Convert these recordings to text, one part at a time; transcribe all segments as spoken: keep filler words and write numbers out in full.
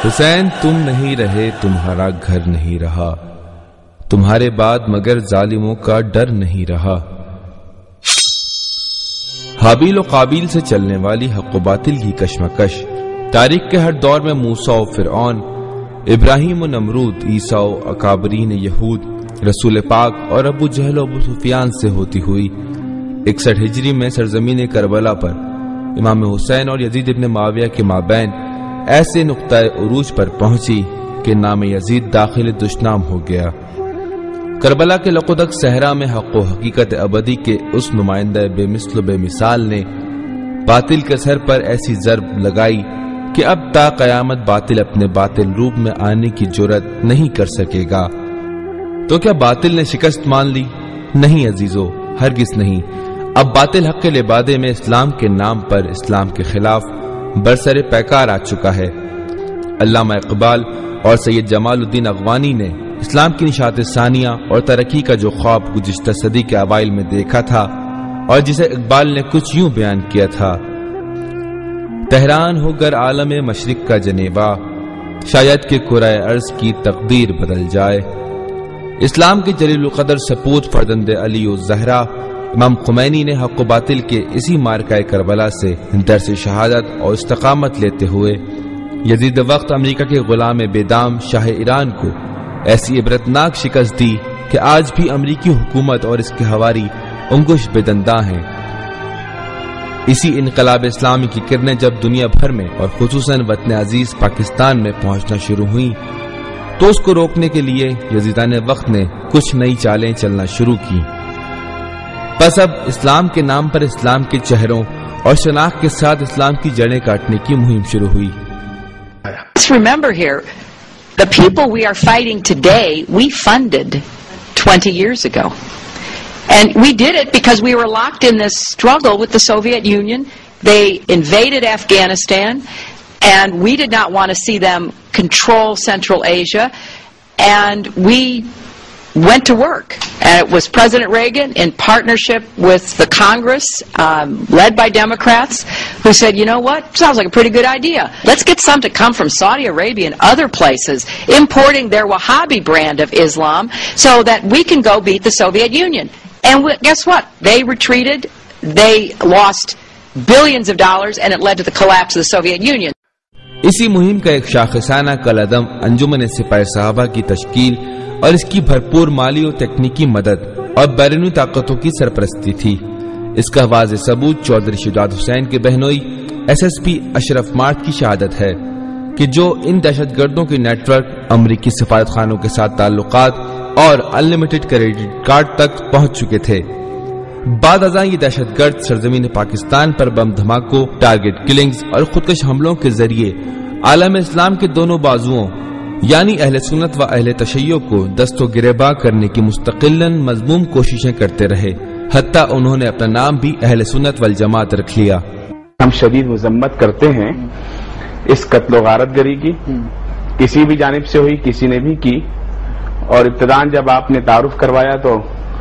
حسین تم نہیں رہے تمہارا گھر نہیں رہا، تمہارے بعد مگر ظالموں کا ڈر نہیں رہا۔ حابیل و قابیل سے چلنے والی حق و باطل کی کشمکش تاریخ کے ہر دور میں موسیٰ و فرعون، ابراہیم و نمرود، عیسیٰ و اکابرین یہود، رسول پاک اور ابو جہل و ابو سفیان سے ہوتی ہوئی اکسٹھ ہجری میں سرزمین کربلا پر امام حسین اور یزید ابن معاویہ کے مابین ایسے نقطۂ عروج پر پہنچی کہ نام یزید داخل دشنام ہو گیا۔ کربلا کے لقدق صحرا میں حق و حقیقت ابدی کے اس نمائندہ بے مثل و بے مثال نے باطل کے سر پر ایسی ضرب لگائی کہ اب تا قیامت باطل اپنے باطل روپ میں آنے کی جرات نہیں کر سکے گا۔ تو کیا باطل نے شکست مان لی؟ نہیں عزیزو، ہرگز نہیں۔ اب باطل حق کے لبادے میں اسلام کے نام پر اسلام کے خلاف برسر پیکار آ چکا ہے۔ علامہ اقبال اور سید جمال الدین افغانی نے اسلام کی نشاط ثانیہ اور ترقی کا جو خواب گزشتہ صدی کے اوائل میں دیکھا تھا اور جسے اقبال نے کچھ یوں بیان کیا تھا: تہران ہو گر عالم مشرق کا جنیبہ، شاید کہ کرۂ ارض کی تقدیر بدل جائے۔ اسلام کے جلیل القدر سپوت فرزند علی و زہرا امام خمینی نے حق و باطل کے اسی مارکہ کربلا سے درس شہادت اور استقامت لیتے ہوئے یزید وقت امریکہ کے غلام بیدام شاہ ایران کو ایسی عبرتناک شکست دی کہ آج بھی امریکی حکومت اور اس کے ہواری انگوش بدنداں ہیں۔ اسی انقلاب اسلامی کی کرنیں جب دنیا بھر میں اور خصوصاً وطن عزیز پاکستان میں پہنچنا شروع ہوئیں تو اس کو روکنے کے لیے یزیدان وقت نے کچھ نئی چالیں چلنا شروع کی۔ بس اب اسلام کے نام پر اسلام کے چہروں اور شناخت کے ساتھ اسلام کی جڑیں کاٹنے کی مہم شروع ہوئی۔ Let's remember here, the people we are fighting today, we funded twenty years ago. And we did it because we were locked in this struggle with the Soviet Union. They invaded Afghanistan, and we did not want to see them control Central Asia. And we went to work. And it was President Reagan in partnership with the Congress, um, led by Democrats, who said, you know what, sounds like a pretty good idea. Let's get some to come from Saudi Arabia and other places, importing their Wahhabi brand of Islam so that we can go beat the Soviet Union. And we, guess what? They retreated. They lost billions of dollars, and it led to the collapse of the Soviet Union. اسی مہم کا ایک شاخسانہ کالعدم انجمن سپاہ صحابہ کی تشکیل اور اس کی بھرپور مالی و تکنیکی مدد اور بیرونی طاقتوں کی سرپرستی تھی۔ اس کا واضح ثبوت چودھری شجاعت حسین کے بہنوئی S S P Ashraf Marwat کی شہادت ہے کہ جو ان دہشت گردوں کے نیٹ ورک، امریکی سفارت خانوں کے ساتھ تعلقات اور انلمیٹڈ کریڈٹ کارڈ تک پہنچ چکے تھے۔ بعد ازاں یہ دہشت گرد سرزمین پاکستان پر بم دھماکوں، ٹارگٹ کلنگز اور خودکش حملوں کے ذریعے عالم اسلام کے دونوں بازوؤں یعنی اہل سنت و اہل تشیع کو دست و گریباں کرنے کی مستقلاً مذموم کوششیں کرتے رہے، حتیٰ انہوں نے اپنا نام بھی اہل سنت والجماعت رکھ لیا۔ ہم شدید مذمت کرتے ہیں اس قتل و غارت گری کی، کسی بھی جانب سے ہوئی، کسی نے بھی کی، اور ابتداءً جب آپ نے تعارف کروایا تو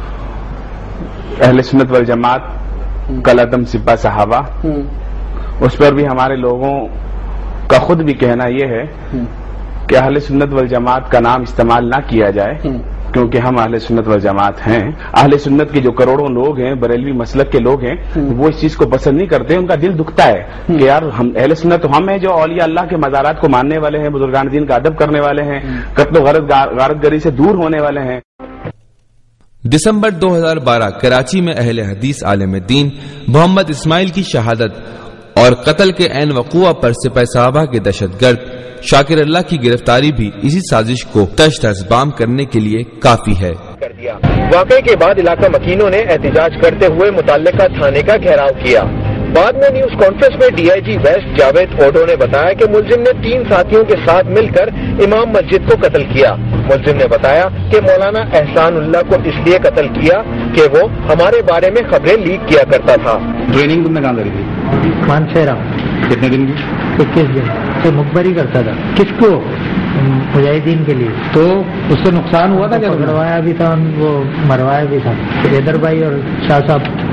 اہل سنت والجماعت کالعدم سپاہ صحابہ، اس پر بھی ہمارے لوگوں کا خود بھی کہنا یہ ہے کہ اہل سنت والجماعت کا نام استعمال نہ کیا جائے، کیونکہ ہم اہل سنت والجماعت ہیں۔ اہل سنت کے جو کروڑوں لوگ ہیں، بریلوی مسلک کے لوگ ہیں، وہ اس چیز کو پسند نہیں کرتے، ان کا دل دکھتا ہے کہ یار ہم اہل سنت تو ہم ہیں جو اولیاء اللہ کے مزارات کو ماننے والے ہیں، بزرگان دین کا ادب کرنے والے ہیں، قتل و غارت گری سے دور ہونے والے ہیں۔ دسمبر دو ہزار بارہ کراچی میں اہل حدیث عالم دین محمد اسماعیل کی شہادت اور قتل کے عین وقوع پر سپاہ صحابہ کے دہشت گرد شاکر اللہ کی گرفتاری بھی اسی سازش کو تش تش بام کرنے کے لیے کافی ہے۔ واقعے کے بعد علاقہ مکینوں نے احتجاج کرتے ہوئے متعلقہ تھانے کا گھیراؤ کیا۔ بعد میں نیوز کانفرنس میں D I G west Javed Odho نے بتایا کہ ملزم نے تین ساتھیوں کے ساتھ مل کر امام مسجد کو قتل کیا۔ ملزم نے بتایا کہ مولانا احسان اللہ کو اس لیے قتل کیا کہ وہ ہمارے بارے میں خبریں لیک کیا کرتا تھا۔ ٹریننگ تم نے کہاں کری تھی؟ مانسیرا۔ کتنے دن کی؟ اکیس دن سے مخبری کرتا تھا۔ کس کو؟ مجاہدین کے لیے۔ تو اس سے نقصان ہوا تھا کیا؟ مروایا بھی تھا، وہ مروایا بھی تھا حیدر بھائی اور شاہ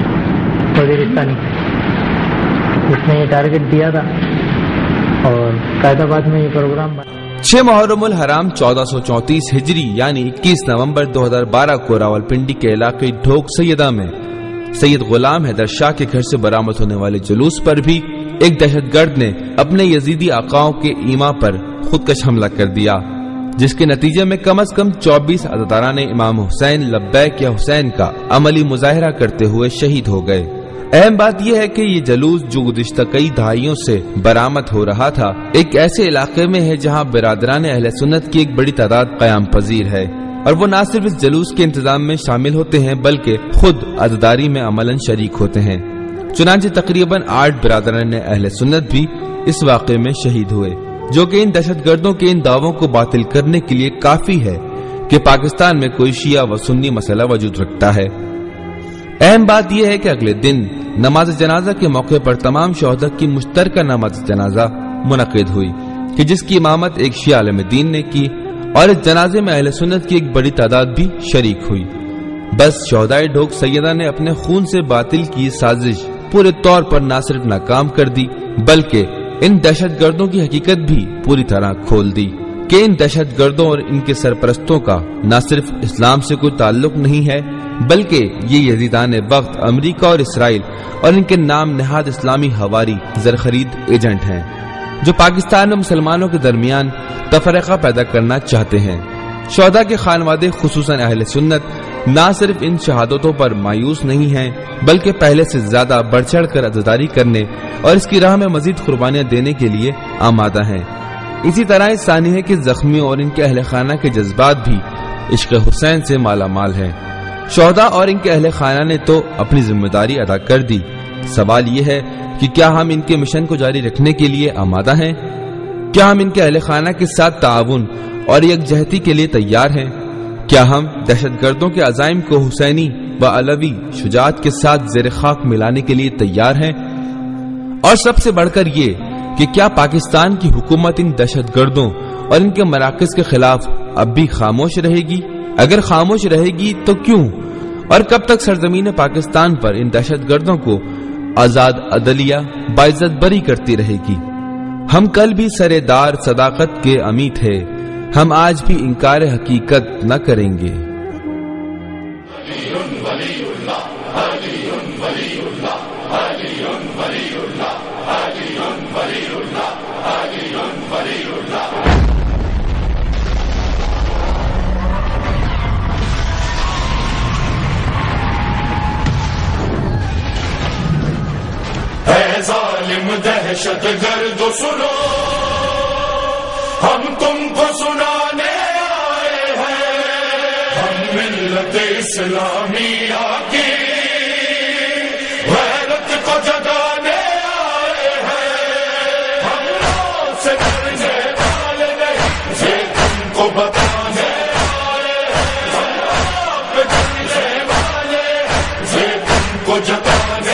صاحب وزیرستانی، اس نے یہ ٹارگٹ دیا تھا اور قائد آباد میں یہ پروگرام بنا۔ چھ محرم الحرام چودہ سو چونتیس ہجری یعنی اکیس نومبر دو ہزار بارہ کو راولپنڈی کے علاقے ڈھوک سیدہ میں سید غلام حیدر شاہ کے گھر سے برآمد ہونے والے جلوس پر بھی ایک دہشت گرد نے اپنے یزیدی آقاؤں کے ایما پر خودکش حملہ کر دیا، جس کے نتیجے میں کم از کم چوبیس عزاداران امام حسین لبیک یا حسین کا عملی مظاہرہ کرتے ہوئے شہید ہو گئے۔ اہم بات یہ ہے کہ یہ جلوس جو گزشتہ کئی دہائیوں سے برآمد ہو رہا تھا ایک ایسے علاقے میں ہے جہاں برادران اہل سنت کی ایک بڑی تعداد قیام پذیر ہے، اور وہ نہ صرف اس جلوس کے انتظام میں شامل ہوتے ہیں بلکہ خود عزاداری میں عملاً شریک ہوتے ہیں۔ چنانچہ تقریباً آٹھ برادران اہل سنت بھی اس واقعے میں شہید ہوئے، جو کہ ان دہشت گردوں کے ان دعووں کو باطل کرنے کے لیے کافی ہے کہ پاکستان میں کوئی شیعہ و سنی مسئلہ وجود رکھتا ہے۔ اہم بات یہ ہے کہ اگلے دن نماز جنازہ کے موقع پر تمام شہداء کی مشترکہ نماز جنازہ منعقد ہوئی کہ جس کی امامت ایک شیعہ عالم دین نے کی، اور اس جنازے میں اہل سنت کی ایک بڑی تعداد بھی شریک ہوئی۔ بس شہدائے ڈھوک سیدہ نے اپنے خون سے باطل کی سازش پورے طور پر نہ صرف ناکام کر دی بلکہ ان دہشت گردوں کی حقیقت بھی پوری طرح کھول دی کہ ان دہشت گردوں اور ان کے سرپرستوں کا نہ صرف اسلام سے کوئی تعلق نہیں ہے بلکہ یہ یزیدان وقت امریکہ اور اسرائیل اور ان کے نام نہاد اسلامی ہواری زرخرید ایجنٹ ہیں جو پاکستان میں مسلمانوں کے درمیان تفرقہ پیدا کرنا چاہتے ہیں۔ شہداء کے خانوادے خصوصاً اہل سنت نہ صرف ان شہادتوں پر مایوس نہیں ہیں بلکہ پہلے سے زیادہ بڑھ چڑھ کر عزاداری کرنے اور اس کی راہ میں مزید قربانیاں دینے کے لیے آمادہ ہیں۔ اسی طرح اس ثانی ہے کہ زخمیوں اور ان کے اہل خانہ کے جذبات بھی عشق حسین سے مالا مال ہیں۔ شہداء اور ان کے اہل خانہ نے تو اپنی ذمہ داری ادا کر دی، سوال یہ ہے کہ کیا ہم ان کے مشن کو جاری رکھنے کے لیے آمادہ ہیں؟ کیا ہم ان کے اہل خانہ کے ساتھ تعاون اور یکجہتی کے لیے تیار ہیں؟ کیا ہم دہشت گردوں کے عزائم کو حسینی و علوی شجاعت کے ساتھ زیر خاک ملانے کے لیے تیار ہیں؟ اور سب سے بڑھ کر یہ کہ کیا پاکستان کی حکومت ان دہشت گردوں اور ان کے مراکز کے خلاف اب بھی خاموش رہے گی؟ اگر خاموش رہے گی تو کیوں؟ اور کب تک سرزمین پاکستان پر ان دہشت گردوں کو آزاد عدلیہ باعزت بری کرتی رہے گی؟ ہم کل بھی سرے دار صداقت کے امی تھے، ہم آج بھی انکار حقیقت نہ کریں گے۔ ظالم دہشت گرد سنو، ہم تم کو سنانے آئے ہیں، ہم ملت اسلامیہ کی غیرت کو جگانے آئے ہیں، ہم لوگ سے ڈرنے والے نہیں، یہ تم کو بتانے آئے ہیں، ہم آپ ڈرنے والے یہ تم کو جتانے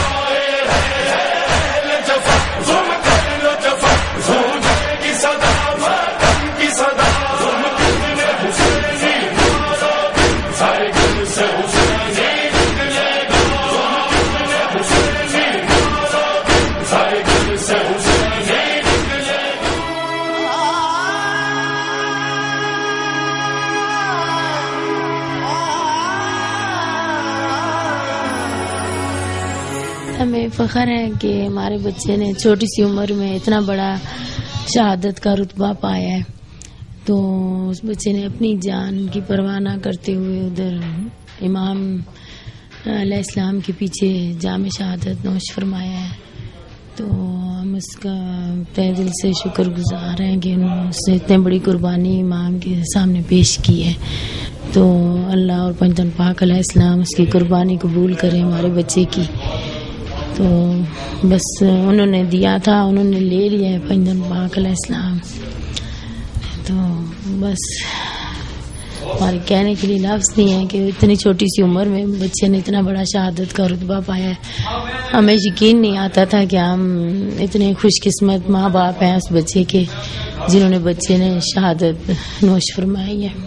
ہمیں فخر ہے کہ ہمارے بچے نے چھوٹی سی عمر میں اتنا بڑا شہادت کا رتبہ پایا ہے، تو اس بچے نے اپنی جان کی پرواہ نہ کرتے ہوئے ادھر امام علیہ السلام کے پیچھے جام شہادت نوش فرمایا ہے، تو ہم اس کا تہ دل سے شکر گزار ہیں کہ اس نے اتنے بڑی قربانی امام کے سامنے پیش کی ہے، تو اللہ اور پنجتن پاک علیہ السلام اس کی قربانی قبول کریں ہمارے بچے کی۔ تو بس انہوں نے دیا تھا، انہوں نے لے لیا ہے پنجتن پاک علیہ السلام، تو بس ہمارے کہنے کے لیے لفظ نہیں ہے کہ اتنی چھوٹی سی عمر میں بچے نے اتنا بڑا شہادت کا رتبہ پایا ہے۔ ہمیں یقین نہیں آتا تھا کہ ہم اتنے خوش قسمت ماں باپ ہیں اس بچے کے جنہوں نے بچے نے شہادت نوش فرمائی ہے۔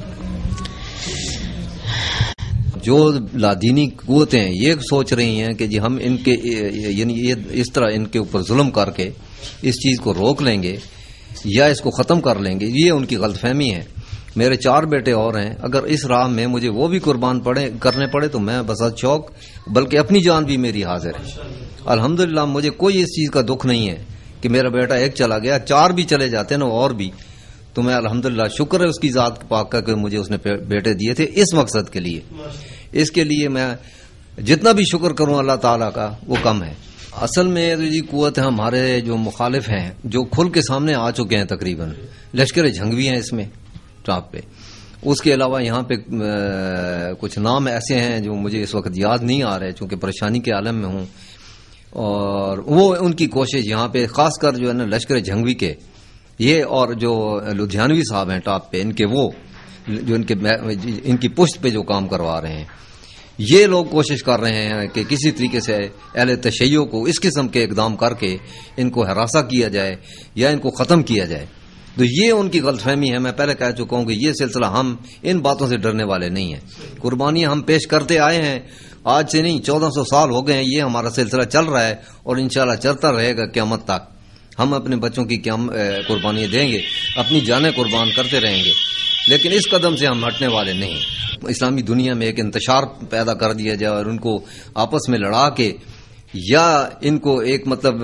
جو لادینی قوتیں یہ سوچ رہی ہیں کہ جی ہم ان کے یعنی اس طرح ان کے اوپر ظلم کر کے اس چیز کو روک لیں گے، یا اس کو ختم کر لیں گے، یہ ان کی غلط فہمی ہے. میرے چار بیٹے اور ہیں، اگر اس راہ میں مجھے وہ بھی قربان پڑے کرنے پڑے تو میں بس شوق، بلکہ اپنی جان بھی میری حاضر ہے. الحمدللہ مجھے کوئی اس چیز کا دکھ نہیں ہے کہ میرا بیٹا ایک چلا گیا، چار بھی چلے جاتے نا اور بھی، تو میں الحمدللہ شکر ہے اس کی ذات پاک کا کہ مجھے اس نے بیٹے دیے تھے اس مقصد کے لیے. اس کے لیے میں جتنا بھی شکر کروں اللہ تعالیٰ کا وہ کم ہے. اصل میں جی قوت ہمارے جو مخالف ہیں جو کھل کے سامنے آ چکے ہیں، تقریباً لشکر جھنگوی ہیں اس میں ٹاپ پہ. اس کے علاوہ یہاں پہ کچھ نام ایسے ہیں جو مجھے اس وقت یاد نہیں آ رہے چونکہ پریشانی کے عالم میں ہوں، اور وہ ان کی کوشش یہاں پہ خاص کر جو ہے نا لشکر جھنگوی کے یہ اور جو لدھیانوی صاحب ہیں ٹاپ پہ، ان کے وہ جو ان کے ان کی پشت پہ جو کام کروا رہے ہیں، یہ لوگ کوشش کر رہے ہیں کہ کسی طریقے سے اہل تشیع کو اس قسم کے اقدام کر کے ان کو ہراساں کیا جائے یا ان کو ختم کیا جائے. تو یہ ان کی غلط فہمی ہے. میں پہلے کہہ چکا ہوں کہ یہ سلسلہ ہم ان باتوں سے ڈرنے والے نہیں ہیں. قربانیاں ہم پیش کرتے آئے ہیں، آج سے نہیں چودہ سو سال ہو گئے ہیں یہ ہمارا سلسلہ چل رہا ہے اور انشاءاللہ چلتا رہے گا قیامت تک. ہم اپنے بچوں کی قربانیاں دیں گے، اپنی جانیں قربان کرتے رہیں گے، لیکن اس قدم سے ہم ہٹنے والے نہیں. اسلامی دنیا میں ایک انتشار پیدا کر دیا جائے اور ان کو آپس میں لڑا کے یا ان کو ایک مطلب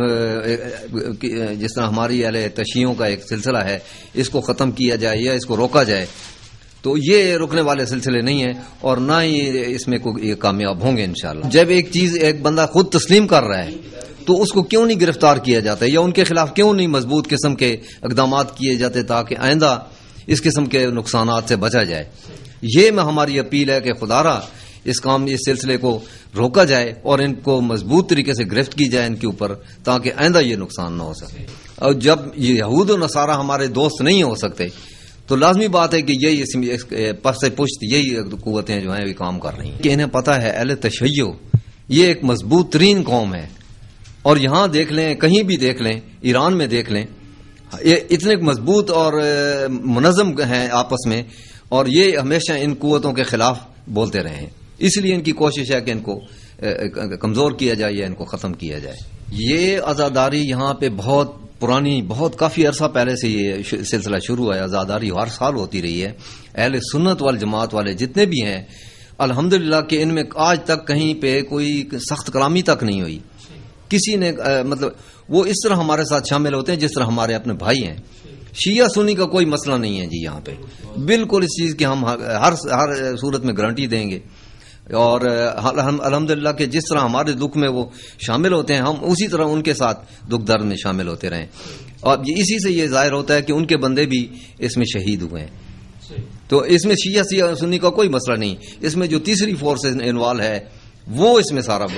جس طرح ہماری اہل تشیعوں کا ایک سلسلہ ہے اس کو ختم کیا جائے یا اس کو روکا جائے، تو یہ رکنے والے سلسلے نہیں ہیں اور نہ ہی اس میں کوئی کامیاب ہوں گے انشاءاللہ. جب ایک چیز ایک بندہ خود تسلیم کر رہا ہے تو اس کو کیوں نہیں گرفتار کیا جاتا یا ان کے خلاف کیوں نہیں مضبوط قسم کے اقدامات کیے جاتے تاکہ آئندہ اس قسم کے نقصانات سے بچا جائے. یہ میں ہماری اپیل ہے کہ خدا را اس کام اس سلسلے کو روکا جائے اور ان کو مضبوط طریقے سے گرفت کی جائے ان کے اوپر تاکہ آئندہ یہ نقصان نہ ہو سکے. اور جب یہ یہود و نصارہ ہمارے دوست نہیں ہو سکتے تو لازمی بات ہے کہ یہی پس پشت یہی قوتیں جو ہیں بھی کام کر رہی ہیں کہ انہیں پتہ ہے اہل تشیع یہ ایک مضبوط ترین قوم ہے. اور یہاں دیکھ لیں، کہیں بھی دیکھ لیں، ایران میں دیکھ لیں، یہ اتنے مضبوط اور منظم ہیں آپس میں اور یہ ہمیشہ ان قوتوں کے خلاف بولتے رہے ہیں. اس لیے ان کی کوشش ہے کہ ان کو کمزور کیا جائے یا ان کو ختم کیا جائے. یہ عزاداری یہاں پہ بہت پرانی، بہت کافی عرصہ پہلے سے یہ سلسلہ شروع ہے. عزاداری ہر سال ہوتی رہی ہے. اہل سنت والجماعت والے جتنے بھی ہیں الحمدللہ کہ ان میں آج تک کہیں پہ کوئی سخت کلامی تک نہیں ہوئی. کسی نے مطلب وہ اس طرح ہمارے ساتھ شامل ہوتے ہیں جس طرح ہمارے اپنے بھائی ہیں. شیعہ سنی کا کوئی مسئلہ نہیں ہے جی یہاں پہ. بالکل اس چیز کی ہم ہر ہر صورت میں گارنٹی دیں گے اور الحمدللہ کہ جس طرح ہمارے دکھ میں وہ شامل ہوتے ہیں ہم اسی طرح ان کے ساتھ دکھ درد میں شامل ہوتے رہیں. اور اسی سے یہ ظاہر ہوتا ہے کہ ان کے بندے بھی اس میں شہید ہوئے ہیں. تو اس میں شیعہ سیاہ سنی کا کوئی مسئلہ نہیں. اس میں جو تیسری فورس انوالو ہے وہ اس میں سارا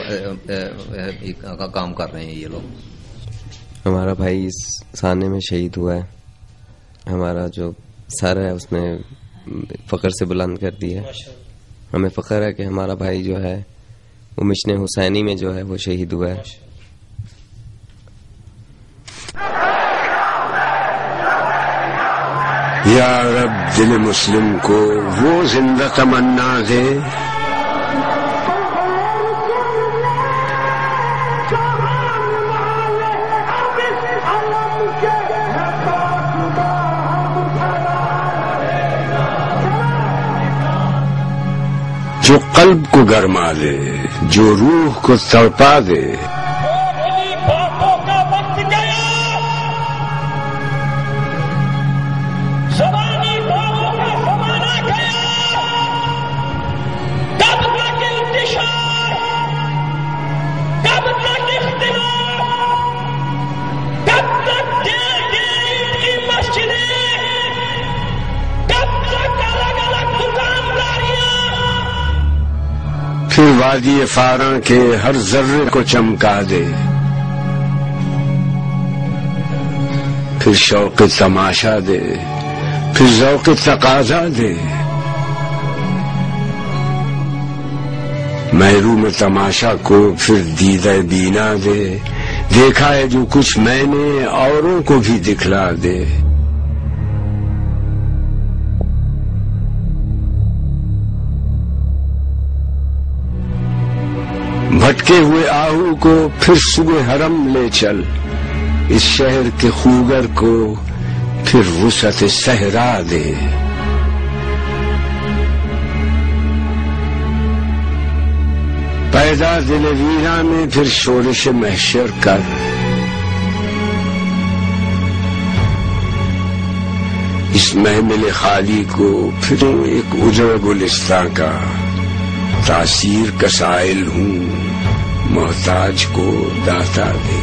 کام کر رہے ہیں. یہ لوگ ہمارا بھائی اس سانے میں شہید ہوا ہے. ہمارا جو سر ہے اس نے فخر سے بلند کر دی ہے. ہمیں فخر ہے کہ ہمارا بھائی جو ہے وہ مشن حسینی میں جو ہے وہ شہید ہوا ہے. یا رب دل مسلم کو وہ زندہ تمنا دے جو قلب کو گرما دے، جو روح کو تڑپا دے. پھر وادی فاراں کے ہر ذرے کو چمکا دے، پھر شوق تماشا دے، پھر ذوق تقاضا دے. محروم تماشا کو پھر دیدہ بینا دے، دیکھا ہے جو کچھ میں نے اوروں کو بھی دکھلا دے. بھٹکے ہوئے آہو کو پھر صبح حرم لے چل، اس شہر کے خوگر کو پھر وسعت صحرا دے. پیدا دل ویرا میں پھر شورش محشر کر. اس محمل خالی کو پھر ایک اجڑ گلستان کا. تاثیر کا سائل ہوں محتاج کو داتا دے.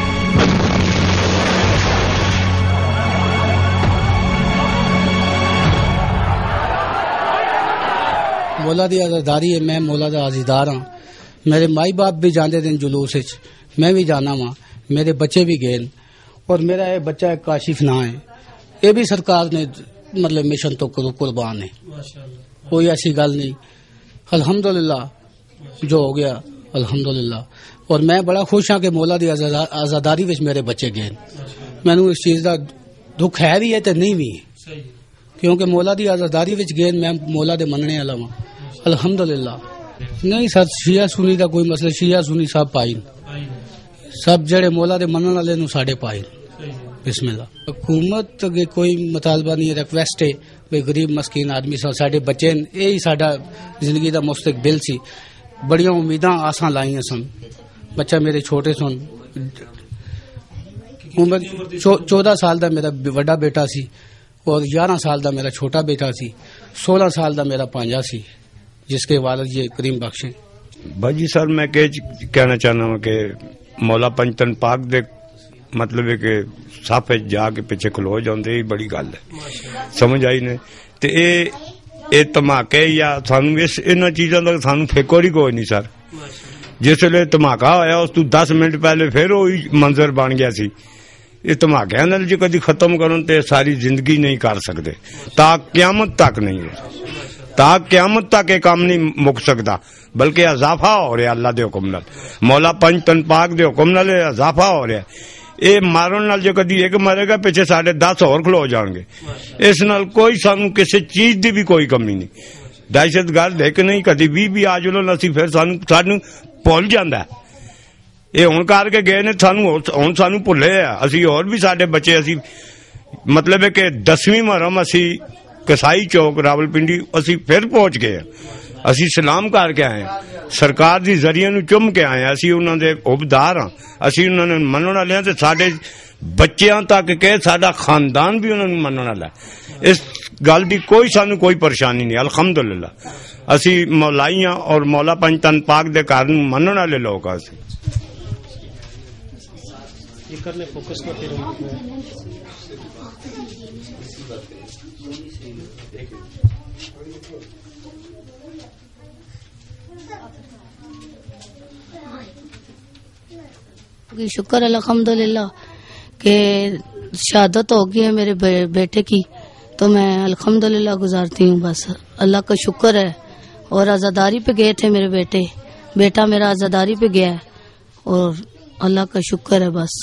مولا دی آزاداری ہے. میں مولا دا عزیزدار ہاں. میرے مائی باپ بھی جاندے دن جلوس وچ, میں بھی جانا وا. میرے بچے بھی گئے اور میرا یہ بچہ ایک کاشف نہ ہے. یہ بھی سرکار نے مطلب مشن تو قربان ہے. کوئی ایسی گل نہیں. الحمدللہ جو ہو گیا الحمدللہ. اور میں بڑا خوش ہاں کہ مولا دی آزاداری وچ میرے بچے گئے. میں اس چیز دا دکھ ہے بھی ہے تے نہیں بھی ہے, کیونکہ مولا دی آزاداری وچ گئے. میں مولا دے مننے والا ہاں الحمدللہ. نہیں سر شیعہ سنی دا کوئی مسئلہ. شیعہ سنی سب پائن, سب جڑے مولا دے منن والے نو ساڈے پائن. بسم اللہ. حکومت کے کوئی مطالبہ نہیں, ریکویسٹ ہے بھئی غریب مسکین آدمی ساڈے بچے یہی ساڈا زندگی دا مستقبل سی. بڑیاں امیداں آساں لائیاں سن. بچہ میرے چھوٹے سن, عمر چودہ سال دا میرا بڑا بیٹا سی اور گیارہ سال دا میرا چھوٹا بیٹا سی. سولہ سال دا میرا پانجا سی جس کے والد یہ کریم بخش ہیں. بھاجی سر میں کہنا چاہنا ہوں کہ مولا پنجتن پاک دے مطلب ہے کہ صف جا کے پیچھے کھلو جاندے بڑی گل ہے. سمجھ آئی نے تے اے اے دھماکے یا سانو اس انہاں چیزاں دا سانو فکر ہی کوئی نہیں سر. جس ویلے دھماکہ ہویا اس تو دس منٹ پہلے پھر وہی منظر بن گیا سی. یہ دھماکے نال جے کدی ختم کرن تے ساری زندگی نہیں کر سکتے. تا قیامت تک نہیں, تا قیامت تک یہ کام نہیں مک سکتا, بلکہ اضافہ ہو رہا اللہ دے حکم نال. مولا پنجتن پاک دے حکم نال اضافہ ہو رہا. یہ مارن نال جو کدی ایک مرے گا پیچھے ساڑھے دس اور کھلو جان گے. اس نال کوئی سانو کسی چیز دی بھی کوئی کمی نہیں. دہشت گرد ایک نہیں کدی بھی بھی آ جلو نسی پھر سانو سانو بھول جاندا ہے. یہ ہن کر کے گئے نے سانو ہن سانو بھلے ہے. اسی اور بھی ساڈے بچے اسی مطلب ہے کہ دسویں محرم اسی کسائی چوک راول پنڈی اسی پھر پہنچ گئے. اسی سلام کر کے آئے, سرکار دی ذریعے نو چم کے آئے. اسی انہاں دے عہدیدار ہاں, اسی انہاں نے منن والے ہاں تے ساڈے بچیاں تک کہ ساڈا خاندان بھی انہاں نوں منن والا ہے. اس گل دی کوئی سانو کوئی پریشانی نہیں الحمدللہ. اسی مولائیاں اور مولا پنجتن پاک دے گھر نوں منن والے لوگ ہاں. اسی یہ کرنے فوکس نہ کرو. شکر الحمدللہ کہ شہادت ہو گئی ہے میرے بیٹے کی, تو میں الحمدللہ گزارتی ہوں. بس اللہ کا شکر ہے. اور آزاداری پہ گئے تھے میرے بیٹے, بیٹا میرا آزاداری پہ گیا ہے اور اللہ کا شکر ہے. بس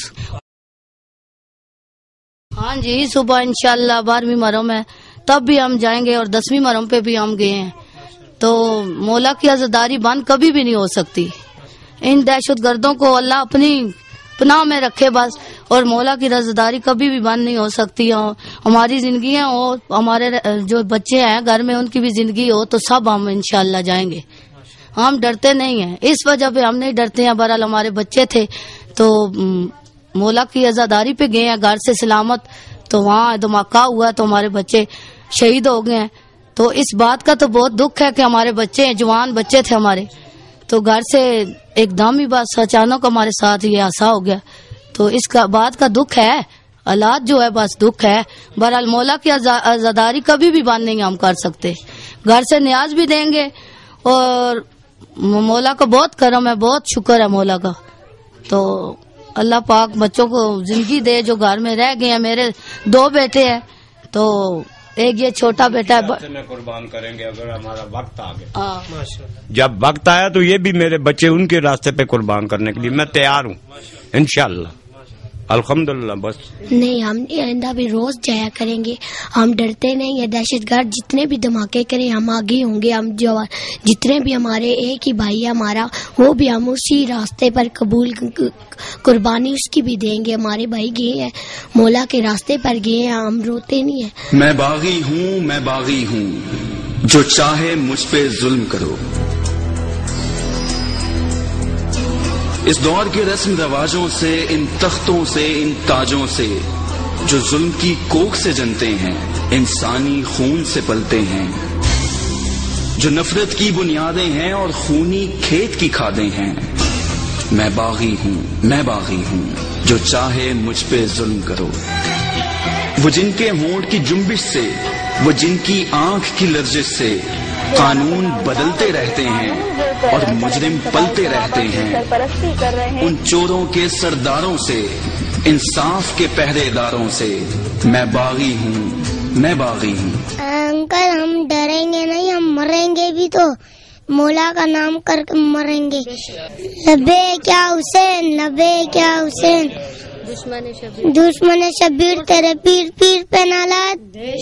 ہاں جی صبح انشاءاللہ بارہویں محرم ہے تب بھی ہم جائیں گے اور دسویں محرم پہ بھی ہم گئے ہیں. تو مولا کی آزاداری بند کبھی بھی نہیں ہو سکتی. ان دہشت گردوں کو اللہ اپنی پناہ میں رکھے بس. اور مولا کی رضاداری کبھی بھی بند نہیں ہو سکتی. ہماری زندگیاں ہو, ہمارے جو بچے ہیں گھر میں ان کی بھی زندگی ہو, تو سب ہم انشاءاللہ جائیں گے. ہم ڈرتے نہیں ہیں, اس وجہ پہ ہم نہیں ڈرتے ہیں. بہرحال ہمارے بچے تھے تو مولا کی عزاداری پہ گئے ہیں گھر سے سلامت, تو وہاں دھماکہ ہوا تو ہمارے بچے شہید ہو گئے ہیں. تو اس بات کا تو بہت دکھ ہے کہ ہمارے بچے ہیں, جوان بچے تھے ہمارے, تو گھر سے ایک دم ہی بس اچانک ہمارے ساتھ یہ حادثہ ہو گیا. تو اس کا بات کا دکھ ہے, حالات جو ہے بس دکھ ہے. بہرحال مولا کی عزاداری کبھی بھی بند نہیں ہم کر سکتے. گھر سے نیاز بھی دیں گے اور مولا کا بہت کرم ہے, بہت شکر ہے مولا کا. تو اللہ پاک بچوں کو زندگی دے جو گھر میں رہ گئے ہیں. میرے دو بیٹے ہیں, تو ایک یہ چھوٹا بیٹا ہے. قربان کریں گے اگر ہمارا وقت آ گیا. جب وقت آیا تو یہ بھی میرے بچے ان کے راستے پہ قربان کرنے کے لیے میں تیار ہوں انشاءاللہ. अल्हम्दुलिल्लाह बस। नहीं, हम आइंदा भी रोज जाया करेंगे, हम डरते नहीं है। दहशत गर्द जितने भी धमाके करें हम आगे होंगे। हम जो जितने भी हमारे एक ही भाई है हमारा, वो भी हम उसी रास्ते पर कबूल कुर्बानी उसकी भी देंगे। हमारे भाई गए हैं मौला के रास्ते पर गए हैं, हम रोते नहीं है। मैं बागी हूँ, मैं बागी हूँ, जो चाहे मुझ पे जुल्म करो। इस दौर के रस्म रवाजों से, इन तख्तों से, इन ताजों से जो जुल्म की कोख से जनते हैं, इंसानी खून से पलते हैं, जो नफरत की बुनियादें हैं और खूनी खेत की खादें हैं। मैं बागी हूँ, मैं बागी हूँ, जो चाहे मुझ पे जुल्म करो। वो जिनके होंठ की जुम्बिश से, वो जिनकी आंख की लर्जिश से कानून बदलते रहते हैं और मुजरिम पलते रहते हैं, उन चोरों के सरदारों से, इंसाफ के पहरेदारों से मैं बागी हूँ, मैं बागी हूँ। अंकल हम डरेंगे नहीं, हम मरेंगे भी तो मौला का नाम करके मरेंगे। लबे क्या हुसैन, लबे क्या हुसैन, दुश्मन शबीर तेरे पीर पीर पे नालात।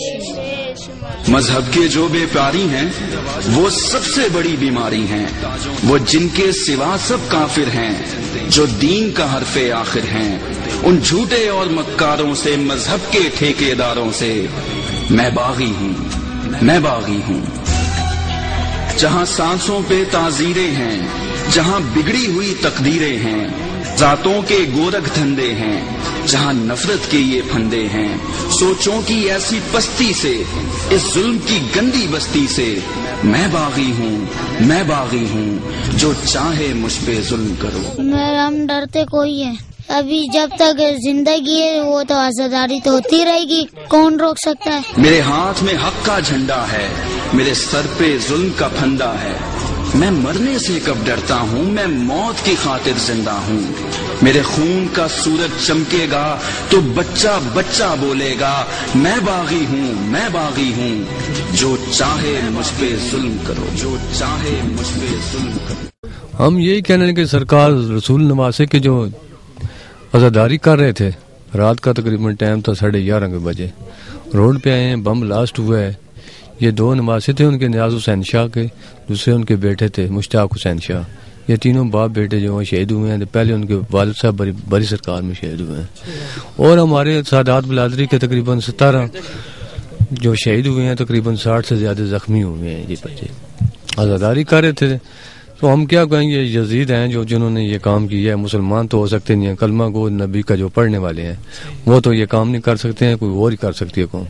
मजहब के जो बेप्यारी हैं वो सबसे बड़ी बीमारी हैं, वो जिनके सिवा सब काफिर हैं, जो दीन का हरफे आखिर हैं। उन झूठे और मक्कारों से, मजहब के ठेकेदारों से मैं बागी हूँ, मैं बागी हूँ। जहाँ सांसों पे ताजीरें हैं, जहाँ बिगड़ी हुई तकदीरें हैं, जातों के गोरख धंधे हैं, जहाँ नफरत के ये फंदे हैं, सोचों की ऐसी पस्ती से, इस जुल्म की गंदी बस्ती से मैं बागी हूँ, मैं बागी हूँ, जो चाहे मुझ पे जुल्म करो। मैं हम डरते कोई है, अभी जब तक जिंदगी है वो तो आजादी तो होती रहेगी, कौन रोक सकता है। मेरे हाथ में हक का झंडा है, मेरे सर पे जुल्म का फंदा है। मैं मरने से कब डरता हूँ, मैं मौत की खातिर जिंदा हूँ। मेरे खून का सूरज चमकेगा तो बच्चा बच्चा बोलेगा मैं बागी हूँ, मैं बागी हूँ, जो चाहे मुझ पे जुल्म करो, जो चाहे मुझ पे जुल्म करो। हम यही कह रहे हैं कि सरकार रसूल नवासे के जो आज़ादारी कर रहे थे, रात का तकरीबन टाइम था साढ़े ग्यारह बजे, रोड पे आए हैं, बम ब्लास्ट हुआ है। ये दो नवासे थे उनके, नियाज हुसैन शाह के, दूसरे उनके बेटे थे मुश्ताक हुसैन शाह। ये तीनों बाप बेटे जो हैं शहीद हुए हैं, तो पहले उनके वालिद साहब बड़ी बड़ी सरकार में शहीद हुए हैं। और हमारे सादात बिलादरी के तकरीबन सतारह जो शहीद हुए हैं, तकरीबन साठ से ज्यादा जख्मी हुए हैं। ये बच्चे आज़ादारी कर रहे थे, तो हम क्या कहेंगे, यजीद हैं जो जिन्होंने ये काम किया है। मुसलमान तो हो सकते नहीं है, कलमा गो नबी का जो पढ़ने वाले हैं वो तो ये काम नहीं कर सकते हैं, कोई और ही कर सकती है कौन।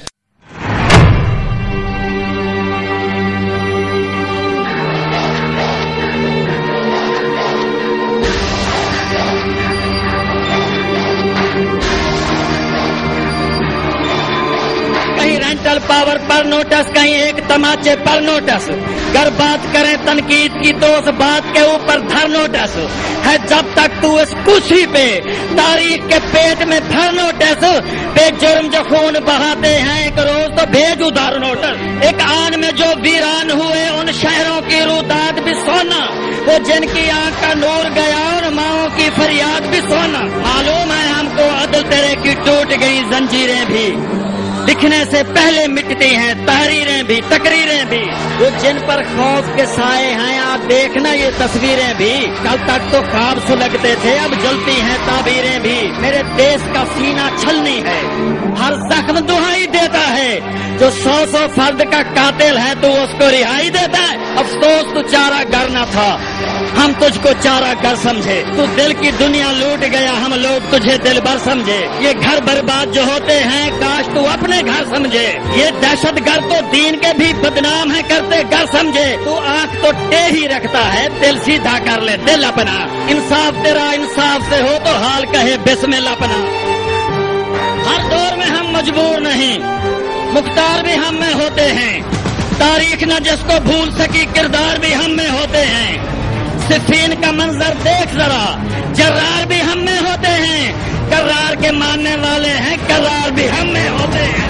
पावर पर नोटिस, कहीं एक तमाचे पर नोटिस, अगर बात करें तनकीद की तो उस बात के ऊपर धर नोटिस है। जब तक तू इस कुर्सी पे तारीख के पेट में धर नोटिस, बेजुर्म जो खून बहाते हैं एक रोज तो भेज उधार नोटिस। एक आन में जो वीरान हुए उन शहरों की रुदात भी सोना, वो जिनकी आंख का नूर गया और माओ की फरियाद भी सोना। मालूम है हमको अदल तेरे की टूट गई जंजीरें भी, दिखने से पहले मिटती हैं तहरीरें भी, तकरीरें भी। वो जिन पर खौफ के साए हैं आप देखना ये तस्वीरें भी, कल तक तो ख्वाब सुलगते थे अब जलती हैं ताबीरें भी। मेरे देश का सीना छलनी है, हर जख्म दुहाई देता है, जो सौ सौ फर्द का कातिल है तो उसको रिहाई देता है। अफसोस तू चारा घर न था, हम तुझको चारा घर समझे, तू दिल की दुनिया लूट गया, हम लोग तुझे दिल भर समझे। ये घर बर्बाद जो होते हैं काश तू अपने घर समझे, ये दहशत गर्द तो दीन के भी बदनाम है करते घर समझे। तू आंख तो टेढ़ी रखता है, दिल सीधा कर ले दिल अपना, इंसाफ तेरा इंसाफ से हो तो हाल कहे बिस्मिल्लाह अपना। हर दौर में हम मजबूर नहीं, मुख्तार भी हम में होते हैं, तारीख न जिसको भूल सकी किरदार भी हम में होते हैं। सिफीन का मंजर देख जरा, जर्रार भी हम में होते हैं, करार के मानने वाले हैं, करार भी हम में होते हैं।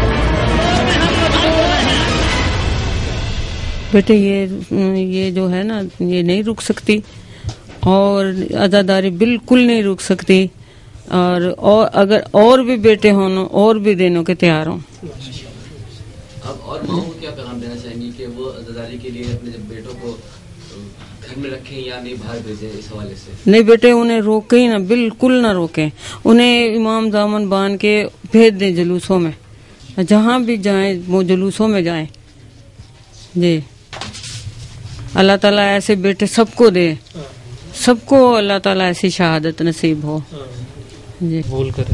बेटे ये ये जो है ना ये नहीं रुक सकती और आज़ादारी बिल्कुल नहीं रुक सकती। اور اور اگر اور بھی بیٹے ہوں اور بھی دینے کے تیار ہوں. اب اور ماؤں کو کیا پیغام دینا چاہیں گی کہ وہ عزاداری کے لیے اپنے بیٹوں کو گھر میں رکھیں یا نہیں باہر بھیجیں؟ اس حوالے سے نہیں بیٹے انہیں روکیں ہی نہ, بالکل نہ روکیں. انہیں امام دامن باندھ کے بھیج دیں جلوسوں میں, جہاں بھی جائیں وہ جلوسوں میں جائیں. جی اللہ تعالیٰ ایسے بیٹے سب کو دے, سب کو اللہ تعالیٰ ایسی شہادت نصیب ہو. جی بول کرے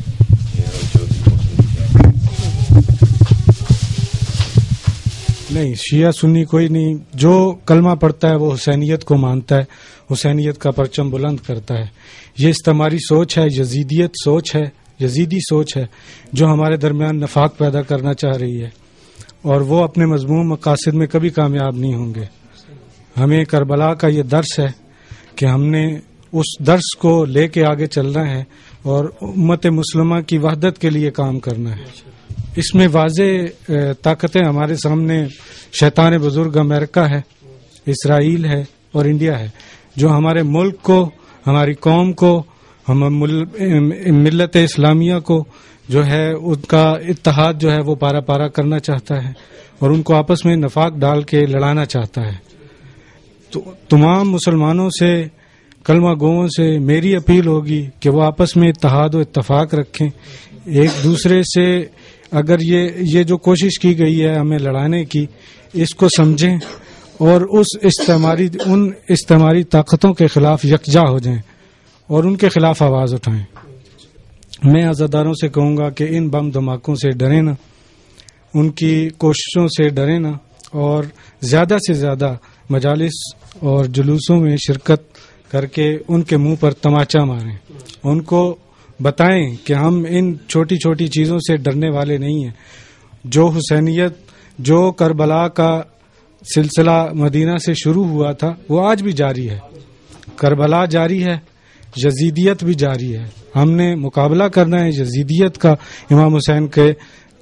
نہیں, شیعہ سنی کوئی نہیں. جو کلمہ پڑھتا ہے وہ حسینیت کو مانتا ہے, حسینیت کا پرچم بلند کرتا ہے. یہ استعماری سوچ ہے, یزیدیت سوچ ہے, یزیدی سوچ ہے جو ہمارے درمیان نفاق پیدا کرنا چاہ رہی ہے, اور وہ اپنے مضمون مقاصد میں کبھی کامیاب نہیں ہوں گے. ہمیں کربلا کا یہ درس ہے کہ ہم نے اس درس کو لے کے آگے چلنا ہے اور امت مسلمہ کی وحدت کے لیے کام کرنا ہے. اس میں واضح طاقتیں ہمارے سامنے شیطان بزرگ امریکہ ہے, اسرائیل ہے اور انڈیا ہے, جو ہمارے ملک کو, ہماری قوم کو, ہم ملت اسلامیہ کو جو ہے ان کا اتحاد جو ہے وہ پارا پارا کرنا چاہتا ہے اور ان کو آپس میں نفاق ڈال کے لڑانا چاہتا ہے. تو تمام مسلمانوں سے, کلمہ گوؤں سے میری اپیل ہوگی کہ وہ آپس میں اتحاد و اتفاق رکھیں. ایک دوسرے سے اگر یہ یہ جو کوشش کی گئی ہے ہمیں لڑانے کی, اس کو سمجھیں اور اس استعماری ان استعماری طاقتوں کے خلاف یکجا ہو جائیں اور ان کے خلاف آواز اٹھائیں. میں عزاداروں سے کہوں گا کہ ان بم دھماکوں سے ڈریں نہ, ان کی کوششوں سے ڈریں نہ, اور زیادہ سے زیادہ مجالس اور جلوسوں میں شرکت کر کے ان کے منہ پر تماچا ماریں. ان کو بتائیں کہ ہم ان چھوٹی چھوٹی چیزوں سے ڈرنے والے نہیں ہیں. جو حسینیت, جو کربلا کا سلسلہ مدینہ سے شروع ہوا تھا وہ آج بھی جاری ہے. کربلا جاری ہے, یزیدیت بھی جاری ہے. ہم نے مقابلہ کرنا ہے یزیدیت کا, امام حسین کے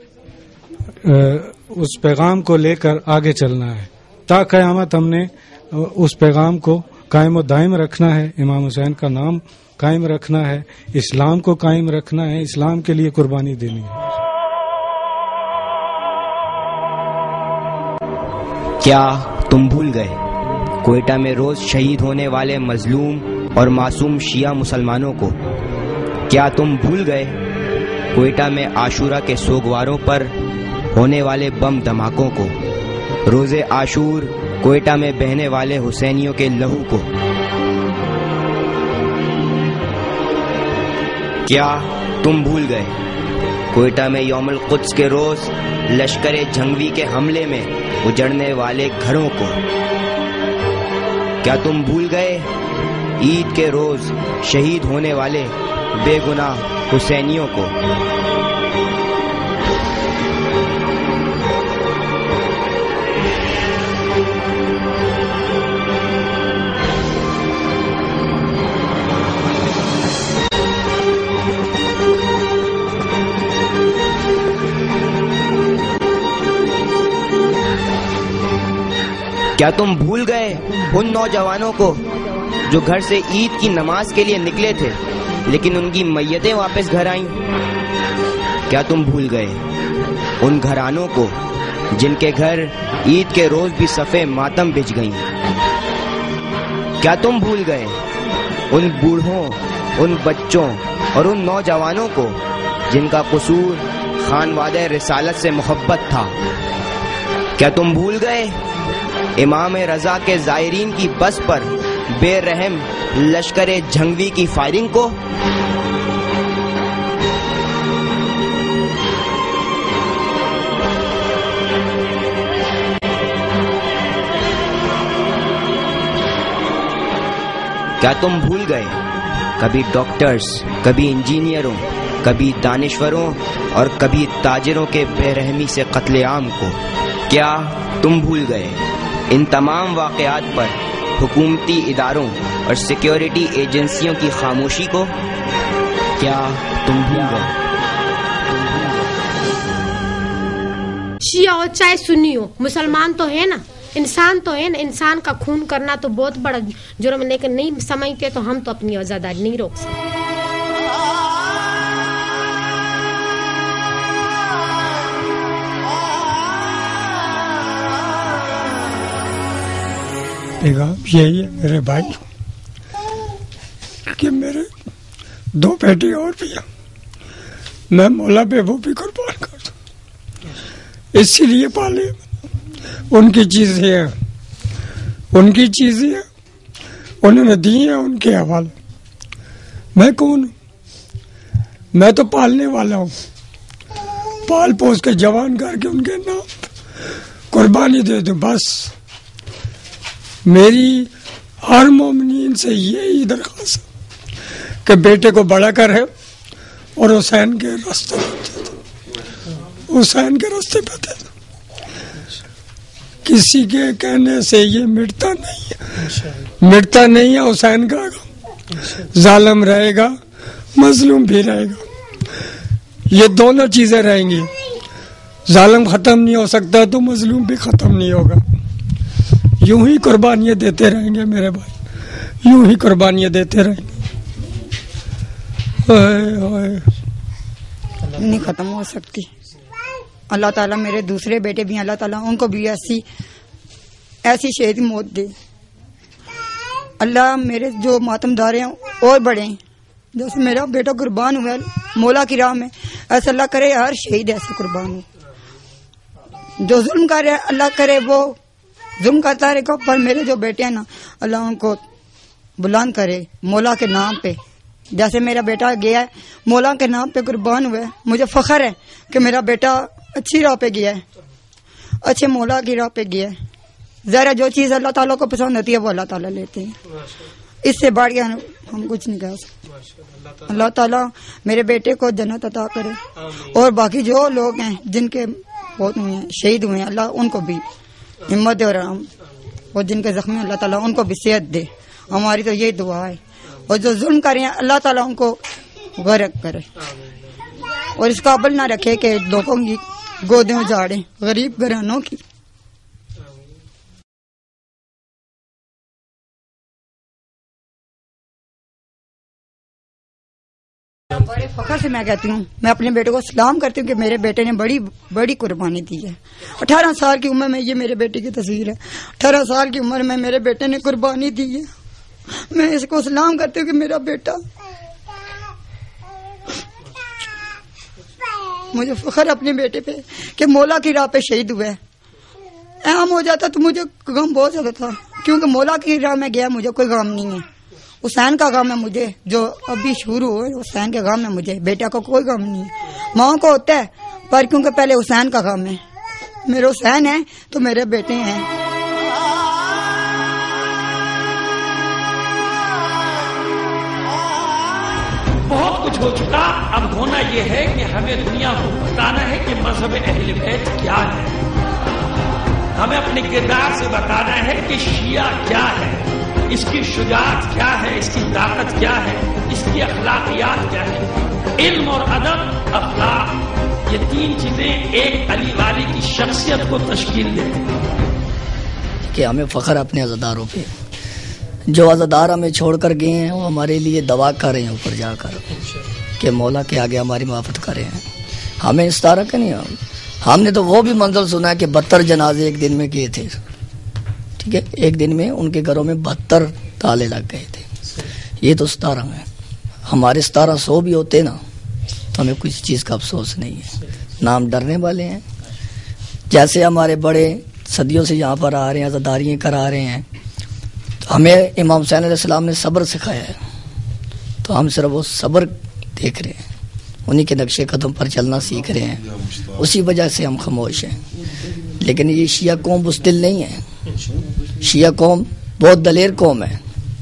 اس پیغام کو لے کر آگے چلنا ہے. تا قیامت ہم نے اس پیغام کو قائم و دائم رکھنا ہے, امام حسین کا نام قائم رکھنا ہے, اسلام کو قائم رکھنا ہے, اسلام کے لیے قربانی دینی ہے. کیا تم بھول گئے کوئٹہ میں روز شہید ہونے والے مظلوم اور معصوم شیعہ مسلمانوں کو؟ کیا تم بھول گئے کوئٹہ میں عاشورہ کے سوگواروں پر ہونے والے بم دھماکوں کو, روز عاشور کوئٹہ میں بہنے والے حسینیوں کے لہو کو؟ کیا تم بھول گئے کوئٹہ میں یوم القدس کے روز لشکر جھنگوی کے حملے میں اجڑنے والے گھروں کو؟ کیا تم بھول گئے عید کے روز شہید ہونے والے بے گناہ حسینیوں کو؟ کیا تم بھول گئے ان نوجوانوں کو جو گھر سے عید کی نماز کے لیے نکلے تھے لیکن ان کی میتیں واپس گھر آئیں؟ کیا تم بھول گئے ان گھرانوں کو جن کے گھر عید کے روز بھی صفیں ماتم بچھ گئیں؟ کیا تم بھول گئے ان بوڑھوں, ان بچوں اور ان نوجوانوں کو جن کا قصور خانوادہ رسالت سے محبت تھا؟ کیا تم بھول گئے امام رضا کے زائرین کی بس پر بے رحم لشکر جھنگوی کی فائرنگ کو؟ کیا تم بھول گئے کبھی ڈاکٹرز, کبھی انجینئروں, کبھی دانشوروں اور کبھی تاجروں کے بے رحمی سے قتل عام کو؟ کیا تم بھول گئے ان تمام واقعات پر حکومتی اداروں اور سیکیورٹی ایجنسیوں کی خاموشی کو؟ کیا تم بھول گئے؟ شیعہ ہو چاہے سنی ہو, مسلمان تو ہے نا, انسان تو ہے نا. انسان کا خون کرنا تو بہت بڑا جرم, لیکن نہیں سمجھتے تو ہم تو اپنی آزاداری نہیں روک سکتے. पैगाम यही है मेरे भाई कि मेरे दो बेटे और भी हैं, मैं मौला पे वो भी कुर्बान कर दूं, इसीलिए पाले। उनकी चीजें हैं, उनकी चीजें हैं, उन्होंने दी हैं उनके हवाले। मैं कौन हूँ? मैं तो पालने वाला हूँ, पाल पोस के जवान करके उनके नाम कुर्बानी दे दूं बस। मेरी हर मोमिनीन से यही दरख्वास्त है कि बेटे को बड़ा करे और हुसैन के रास्ते पे दे दो, हुसैन के रास्ते पे दे दो। किसी के कहने से ये मिटता नहीं है, मिटता नहीं है हुसैन का गम। जालिम रहेगा, मजलूम भी रहेगा, ये दोनों चीजें रहेंगी। जालिम खत्म नहीं हो सकता तो मजलूम भी खत्म नहीं होगा। यूं ही कुर्बानियां देते रहेंगे मेरे भाई, यूं ही कुर्बानियां देते रहेंगे। नहीं खत्म हो सकती। अल्लाह ताला मेरे दूसरे बेटे भी, अल्लाह ताला उनको भी ऐसी ऐसी शहीद मौत दे। अल्लाह मेरे जो मातमदार हैं और बढ़े, जैसे मेरा बेटा कुर्बान हुआ मौला की राह में, ऐसा अल्लाह करे हर शहीद ऐसे कुर्बान हो। जो जुल्म कर रहे हैं अल्लाह करे वो जुल्म करता रहेगा, पर मेरे जो बेटे हैं ना अल्लाह उनको बुलंद करे मौला के नाम पे। जैसे मेरा बेटा गया है मौला के नाम पे कुर्बान हुआ है, मुझे फख्र है कि मेरा बेटा अच्छी राह पे गया है, अच्छे मौला की राह पे गया है। जरा जो चीज अल्लाह ताला को पसंद होती है वो अल्लाह ताला लेते हैं, इससे बढ़ गया हम कुछ नहीं कह सकते। अल्लाह ताला मेरे बेटे को जन्नत अता करे, और बाकी जो लोग हैं जिनके बहुत हुए हैं शहीद हुए हैं अल्लाह उनको भी हिम्मत दे, और और जिनके जख्मी अल्लाह ताला उनको भी सेहत दे। हमारी तो यही दुआ है। और जो जुल्म कर रहे हैं अल्लाह ताला उनको गर्क करे और इस काबिल ना रखे कि लोगों की गोदें उजाड़े, गरीब घरानों की। बड़े फखर से मैं कहती हूँ, मैं अपने बेटे को सलाम करती हूँ कि मेरे बेटे ने बड़ी बड़ी कुर्बानी दी है। अठारह साल की उम्र में, ये मेरे बेटे की तस्वीर है, अठारह साल की उम्र में मेरे बेटे ने कुर्बानी दी है। मैं इसको सलाम करती हूँ कि मेरा बेटा, मुझे फखर अपने बेटे पे कि मौला की राह पे शहीद हुआ है। अहम हो जाता तो मुझे गम बहुत ज्यादा था, क्योंकि मौला की राह में गया, मुझे कोई गम नहीं है। हुसैन का गम है मुझे, जो अभी शुरू हुए हुसैन के गम है मुझे, बेटा को कोई गम नहीं है। माँ को होता है पर क्योंकि पहले हुसैन का गम है। मेरे हुसैन है तो मेरे बेटे हैं। बहुत कुछ हो चुका, अब होना ये है कि हमें दुनिया को बताना है कि मजहब अहले बैत क्या है। हमें अपने किरदार से बताना है कि शिया क्या है, इसकी शुजाअत क्या है, इसकी ताकत क्या है, इसकी अखलाकियात क्या है। इल्म और अदब, अखलाक, ये तीन चीजें एक अली वाली की शख्सियत को तश्कील देती हैं। कि हमें फख्र अपने अज़ादारों पे, जो अज़ादार हमें छोड़कर गए हैं वो हमारे लिए दवा कर रहे हैं ऊपर जाकर कि मौला के आगे हमारी माफ़त करें। हमें इस तरह का नहीं, हमने तो वो भी मंजर सुना है कि बहत्तर जनाजे एक दिन में किए थे। ठीक है, एक दिन में उनके घरों में बहत्तर ताले लग गए थे। ये तो सतारा है, हमारे सतारा सौ भी होते ना तो हमें किसी चीज़ का अफसोस नहीं है, ना हम डरने वाले हैं। जैसे हमारे बड़े सदियों से यहाँ पर आ रहे हैं, अज़ादारियाँ करा रहे हैं, तो हमें इमाम हुसैन अलैहिस्सलाम ने सब्र सिखाया है, तो हम सिर्फ वो सब्र देख रहे हैं, उन्हीं के नक्शे कदम पर चलना सीख रहे हैं, उसी वजह से हम खामोश हैं। लेकिन ये शिया कौम बुज़दिल नहीं है, शिया कौम बहुत दलेर कौम है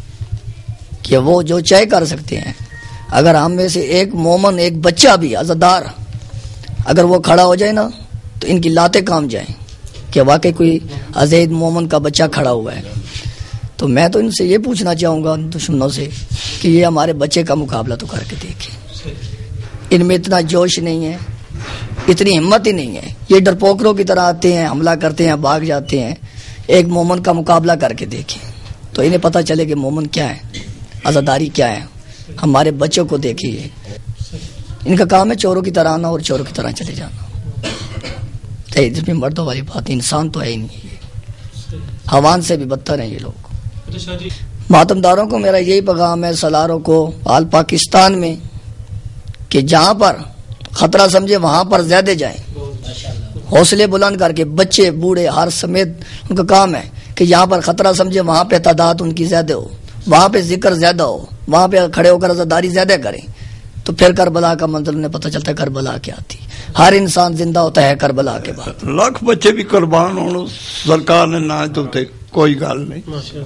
कि वो जो चाहे कर सकते हैं। अगर हम में से एक मोमन, एक बच्चा भी अज़ादार अगर वो खड़ा हो जाए ना तो इनकी लातें काम जाएं कि वाकई कोई अज़ीद मोमन का बच्चा खड़ा हुआ है। तो मैं तो इनसे ये पूछना चाहूँगा दुश्मनों से कि ये हमारे बच्चे का मुकाबला तो करके देखें। इनमें इतना जोश नहीं है, इतनी हिम्मत ही नहीं है। ये डरपोकरों की तरह आते हैं, हमला करते हैं, भाग जाते हैं। एक मोमन का मुकाबला करके देखें तो इन्हें पता चले कि मोमन क्या है, आज़ादारी क्या है। हमारे बच्चों को देखिए, इनका काम है चोरों की तरह आना और चोरों की तरह चले जाना। इसमें मर्दों वाली बात, इंसान तो है ही नहीं। حوان سے بھی بدتر ہیں یہ لوگ. ماتمداروں کو میرا یہی پیغام ہے، سالاروں کو آل پاکستان میں، کہ جہاں پر خطرہ سمجھے وہاں پر زیادہ جائیں، حوصلے بلند کر کے. بچے بوڑھے ہر سمیت ان کا کام ہے کہ جہاں پر خطرہ سمجھے وہاں پہ تعداد ان کی زیادہ ہو، وہاں پہ ذکر زیادہ ہو، وہاں پہ کھڑے ہو کر عزاداری زیادہ کریں. تو پھر کربلا کا منظر انہیں پتہ چلتا ہے کربلا کیا تھی. ہر انسان زندہ ہوتا ہے کربلا کے بعد. لاکھ بچے بھی قربان ہونے سرکار نے نہ تو کوئی گل نہیں.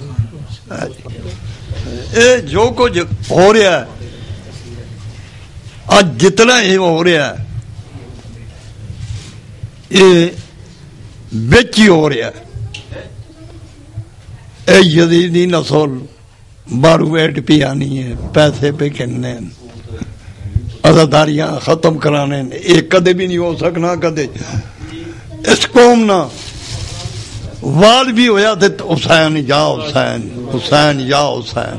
اے جو کچھ ہو رہا ہے آج جتنا یہ ہو رہا ہے یہ بچ ہی ہو رہا ہے. اے یزیدی نسل بارو ایٹ پی آنی ہے، پیسے پہ کہنے ہیں، عزاداریاں ختم کرانے، یہ کدے بھی نہیں ہو سکنا. کدے اس قوم نہ وال بھی ہویا تھے حسین یا حسین، حسین یا حسین.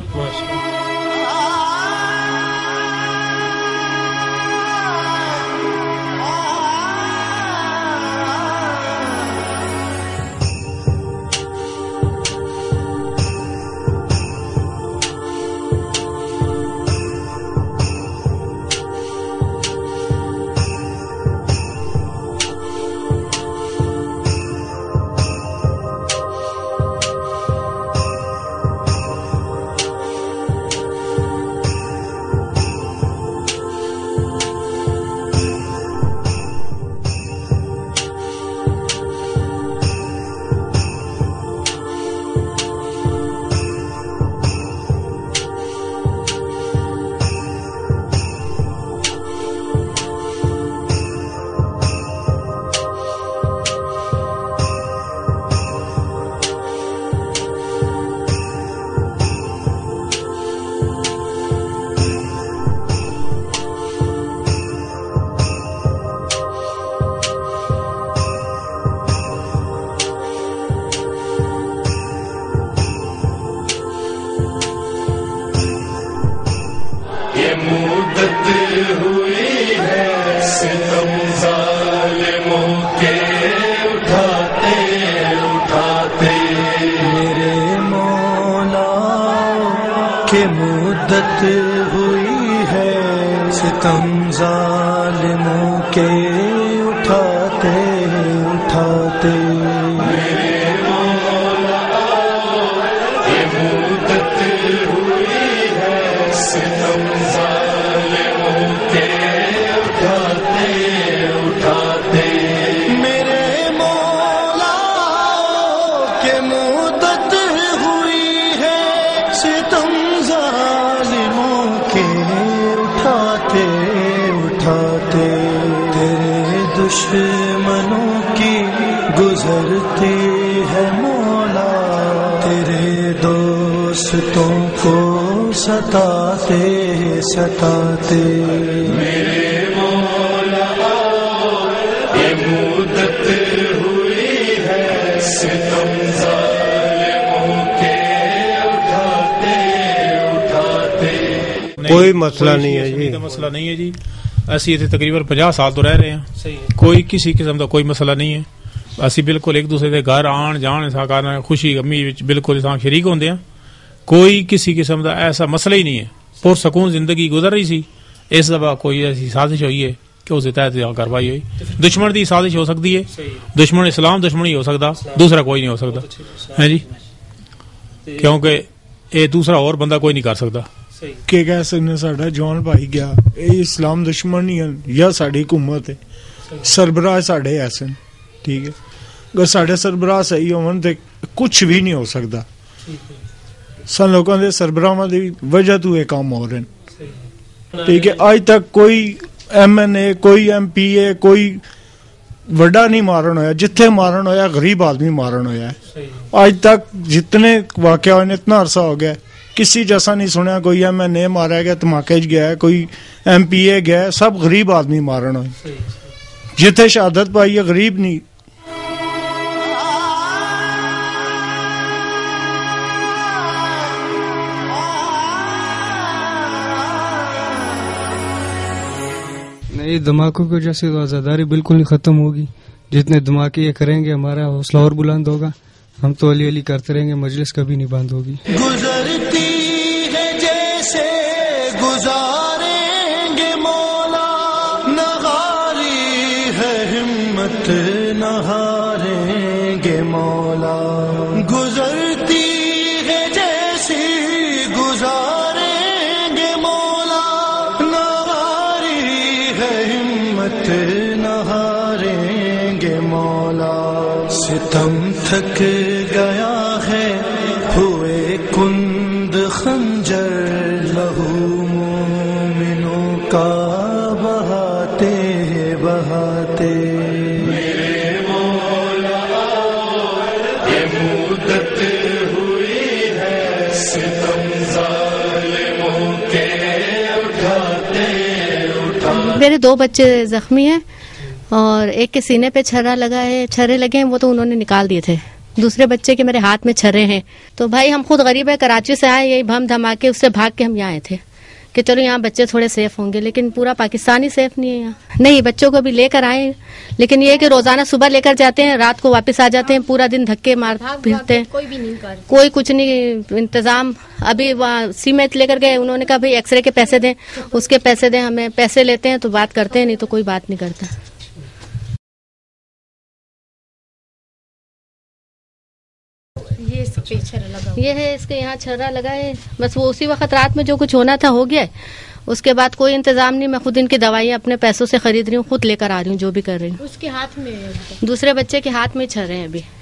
کہ مدت ہوئی ہے ستم ظالموں کے اٹھاتے اٹھاتے میرے مولا کہ مدت ہوئی ہے ستم ظالموں کے اٹھاتے اٹھاتے میرے مولا کہ مدت ہوئی ہے ستم ظالموں کے اٹھاتے اٹھاتے تیرے دشمنوں کی گزرتی ہے مولا تیرے دوستوں کو ستاتے ستاتے میرے مولا یہ مدت ہوئی ہے ستم ظالموں کے اٹھاتے اٹھاتے کوئی مسئلہ نہیں ہے جی مسئلہ نہیں ہے جی اسی اتنے تقریباً پچاس سال تو رہ رہے ہیں کوئی کسی قسم کا کوئی مسئلہ نہیں ہے اسی بالکل ایک دوسرے کے گھر آن جان ایسا کرنا خوشی غمی بالکل شریک ہوندے ہیں کوئی کسی قسم کا ایسا مسئلہ ہی نہیں ہے پرسکون زندگی گزر رہی سی اس دفعہ کوئی ایسی سازش ہوئی ہے کہ اس تحت کاروائی ہوئی دشمن کی سازش ہو سکتی ہے دشمن اسلام دشمن ہی ہو سکتا دوسرا کوئی نہیں ہو سکتا ہے جی کیونکہ یہ دوسرا اور بندہ کوئی نہیں کر سکتا کہ کہہ سکتے ساڈا جوان بھائی گیا یہ اسلام دشمن نہیں ہے یا ساری حکومت ہے سربراہ ساڈے ایسے ٹھیک ہے اگر ساڈے سربراہ صحیح ہون تے کچھ بھی نہیں ہو سکتا سن لوگوں کے سربراہ دی وجہ تو یہ کام ہو رہے ہیں ٹھیک ہے آج تک کوئی ایم این اے کوئی ایم پی اے کوئی وڈا نہیں مارن ہویا جتھے مارن ہویا غریب آدمی مارن ہویا ہے آج تک جتنے واقعہ ہوئے اتنا عرصہ ہو گیا کسی جیسا نہیں سنیا کوئی ایم این اے مارا گیا دھماکے گیا ہے کوئی ایم پی اے گیا ہے سب غریب آدمی مارن ہوئے جتھے شہادت پائی ہے غریب نہیں نہیں دھماکوں کی وجہ سے تو آزاداری بالکل نہیں ختم ہوگی جتنے دھماکے یہ کریں گے ہمارا حوصلہ اور بلند ہوگا ہم تو علی علی کرتے رہیں گے, مجلس کبھی نہیں بند ہوگی. گزرتی ہے جیسے گزاریں گے مولا, نغاری ہے ہمت نہ ہاریں گے مولا. گزرتی ہے جیسی گزاریں گے مولا, نغاری ہے ہمت نہ ہاریں گے مولا. ستم تھک گیا ہے ہوئے کند خنجر, لہو مومنوں کا بہاتے بہاتے. میرے مولا یہ مدت ہوئی ہے ستم ظالموں کے اٹھاتے اٹھاتے. میرے دو بچے زخمی ہیں اور ایک کے سینے پہ چھرا لگا ہے, چھرے لگے ہیں وہ تو انہوں نے نکال دیے تھے. دوسرے بچے کے میرے ہاتھ میں چھرے ہیں. تو بھائی ہم خود غریب ہے, کراچی سے آئے, یہی بم دھماکے اس سے بھاگ کے ہم یہاں آئے تھے کہ چلو یہاں بچے تھوڑے سیف ہوں گے, لیکن پورا پاکستان ہی سیف نہیں ہے یہاں. نہیں, بچوں کو بھی لے کر آئے, لیکن یہ کہ روزانہ صبح لے کر جاتے ہیں, رات کو واپس آ جاتے ہیں, پورا دن دھکے مار پھرتے ہیں, کوئی بھی نہیں کر, کوئی کچھ نہیں انتظام. ابھی وہاں سیمنٹ لے کر گئے, انہوں نے کہا بھائی ایکس رے کے پیسے دیں, اس کے پیسے دیں ہمیں. پیسے لیتے ہیں تو بات کرتے ہیں, نہیں تو کوئی بات نہیں کرتا. یہ ہے اس کے یہاں چھرا لگا ہے, بس وہ اسی وقت رات میں جو کچھ ہونا تھا ہو گیا. اس کے بعد کوئی انتظام نہیں, میں خود ان کی دوائیاں اپنے پیسوں سے خرید رہی ہوں, خود لے کر آ رہی ہوں جو بھی کر رہی ہوں. اس کے ہاتھ میں, دوسرے بچے کے ہاتھ میں چھرے ہیں ابھی.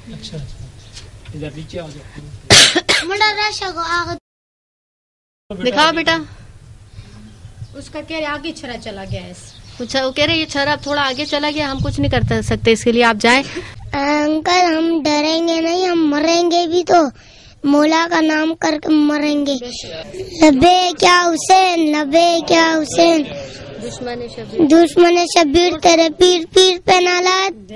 دکھاؤ بیٹا, اس کا کہہ رہے آگے چھرا چلا گیا ہے. کچھ وہ کہہ رہے یہ چھرا اب تھوڑا آگے چلا گیا, ہم کچھ نہیں کر سکتے اس کے لیے, آپ جائیں. انکل ہم ڈریں گے نہیں, ہم مریں گے بھی تو مولا کا نام کر کے مریں گے. لبے کیا حسین, لبے کیا حسین, دشمن شبیر, دشمن شبیر تیرے پیر پیر پہ نالات.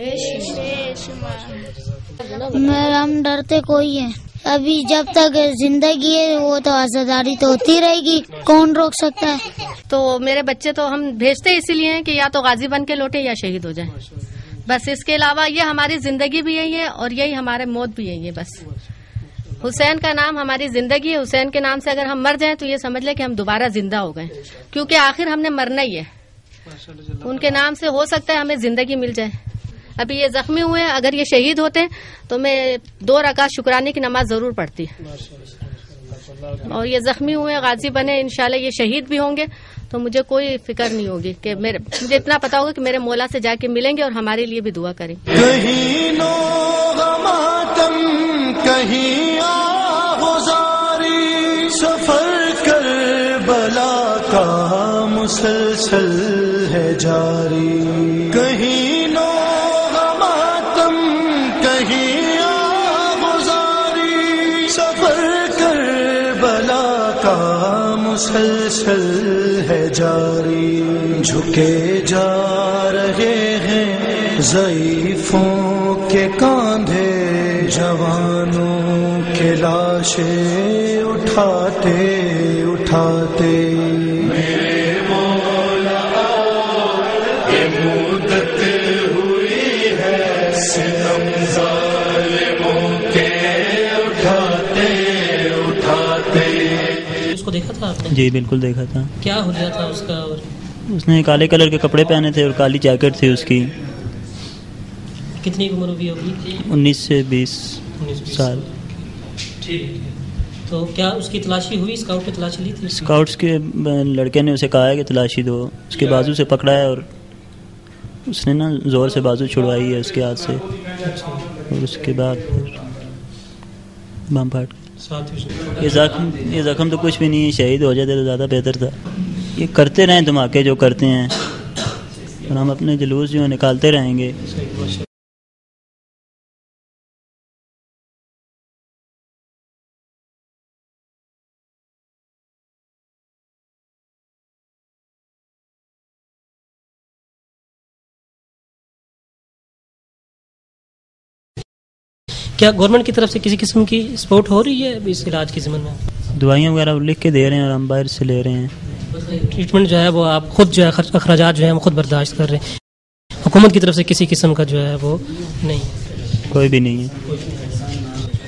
ہم ڈرتے کوئی ہے ابھی, جب تک زندگی ہے وہ تو آزاداری تو ہوتی رہے گی, کون روک سکتا ہے. تو میرے بچے تو ہم بھیجتے اسی لیے ہیں کہ یا تو غازی بن کے لوٹے یا شہید ہو جائیں, بس. اس کے علاوہ یہ ہماری زندگی بھی یہی ہے اور یہی ہمارے موت بھی یہی ہے, بس. حسین کا نام ہماری زندگی ہے, حسین کے نام سے اگر ہم مر جائیں تو یہ سمجھ لیں کہ ہم دوبارہ زندہ ہو گئے, کیونکہ آخر ہم نے مرنا ہی ہے. ان کے نام سے ہو سکتا ہے ہمیں زندگی مل جائے. ابھی یہ زخمی ہوئے ہیں, اگر یہ شہید ہوتے تو میں دو رکعت شکرانے کی نماز ضرور پڑھتی, اور یہ زخمی ہوئے غازی بنے, انشاءاللہ یہ شہید بھی ہوں گے تو مجھے کوئی فکر نہیں ہوگی کہ میرے, مجھے اتنا پتا ہوگا کہ میرے مولا سے جا کے ملیں گے اور ہمارے لیے بھی دعا کریں. کہیں نوغ ماتم کہیں آغزاری, سفر کربلا کا مسلسل ہے جاری. کہیں نوغ ماتم کہیں آغزاری, سفر کربلا کا مسلسل ہے جاری. جھکے جا رہے ہیں ضعیفوں کے کاندھے, جوانوں کے لاشیں اٹھاتے اٹھاتے. میرے مولا یہ مدت ہوئی ہے ستم ظالموں کے اٹھاتے اٹھاتے. اس کو دیکھا تھا آپ نے؟ جی بالکل دیکھا تھا. کیا ہو گیا تھا اس کا؟ اور اس نے کالے کلر کے کپڑے پہنے تھے اور کالی جیکٹ تھی اس کی. کتنی عمر ہوئی ہوگی؟ انیس سے بیس سال. تو کیا اس کی تلاشی ہوئی؟ اسکاؤٹ نے تلاشی لی تھی؟ اسکاؤٹس کے لڑکے نے اسے کہا ہے کہ تلاشی دو, اس کے بازو سے پکڑا ہے اور اس نے نا زور سے بازو چھڑوائی ہے اس کے ہاتھ سے, اور اس کے بعد بم پھاٹ. یہ زخم یہ زخم تو کچھ بھی نہیں, شہید ہو جاتے تو زیادہ بہتر تھا. یہ کرتے رہیں دھماکے جو کرتے ہیں, اور ہم اپنے جلوس جو نکالتے رہیں گے. کیا گورنمنٹ کی طرف سے کسی قسم کی سپورٹ ہو رہی ہے اس علاج کے ضمن میں؟ دوائیاں وغیرہ لکھ کے دے رہے ہیں اور ہم باہر سے لے رہے ہیں. ٹریٹمنٹ جو ہے وہ آپ خود جو ہے اخراجات جو ہیں وہ خود برداشت کر رہے ہیں, حکومت کی طرف سے کسی قسم کا جو ہے وہ نہیں؟ کوئی بھی نہیں ہے.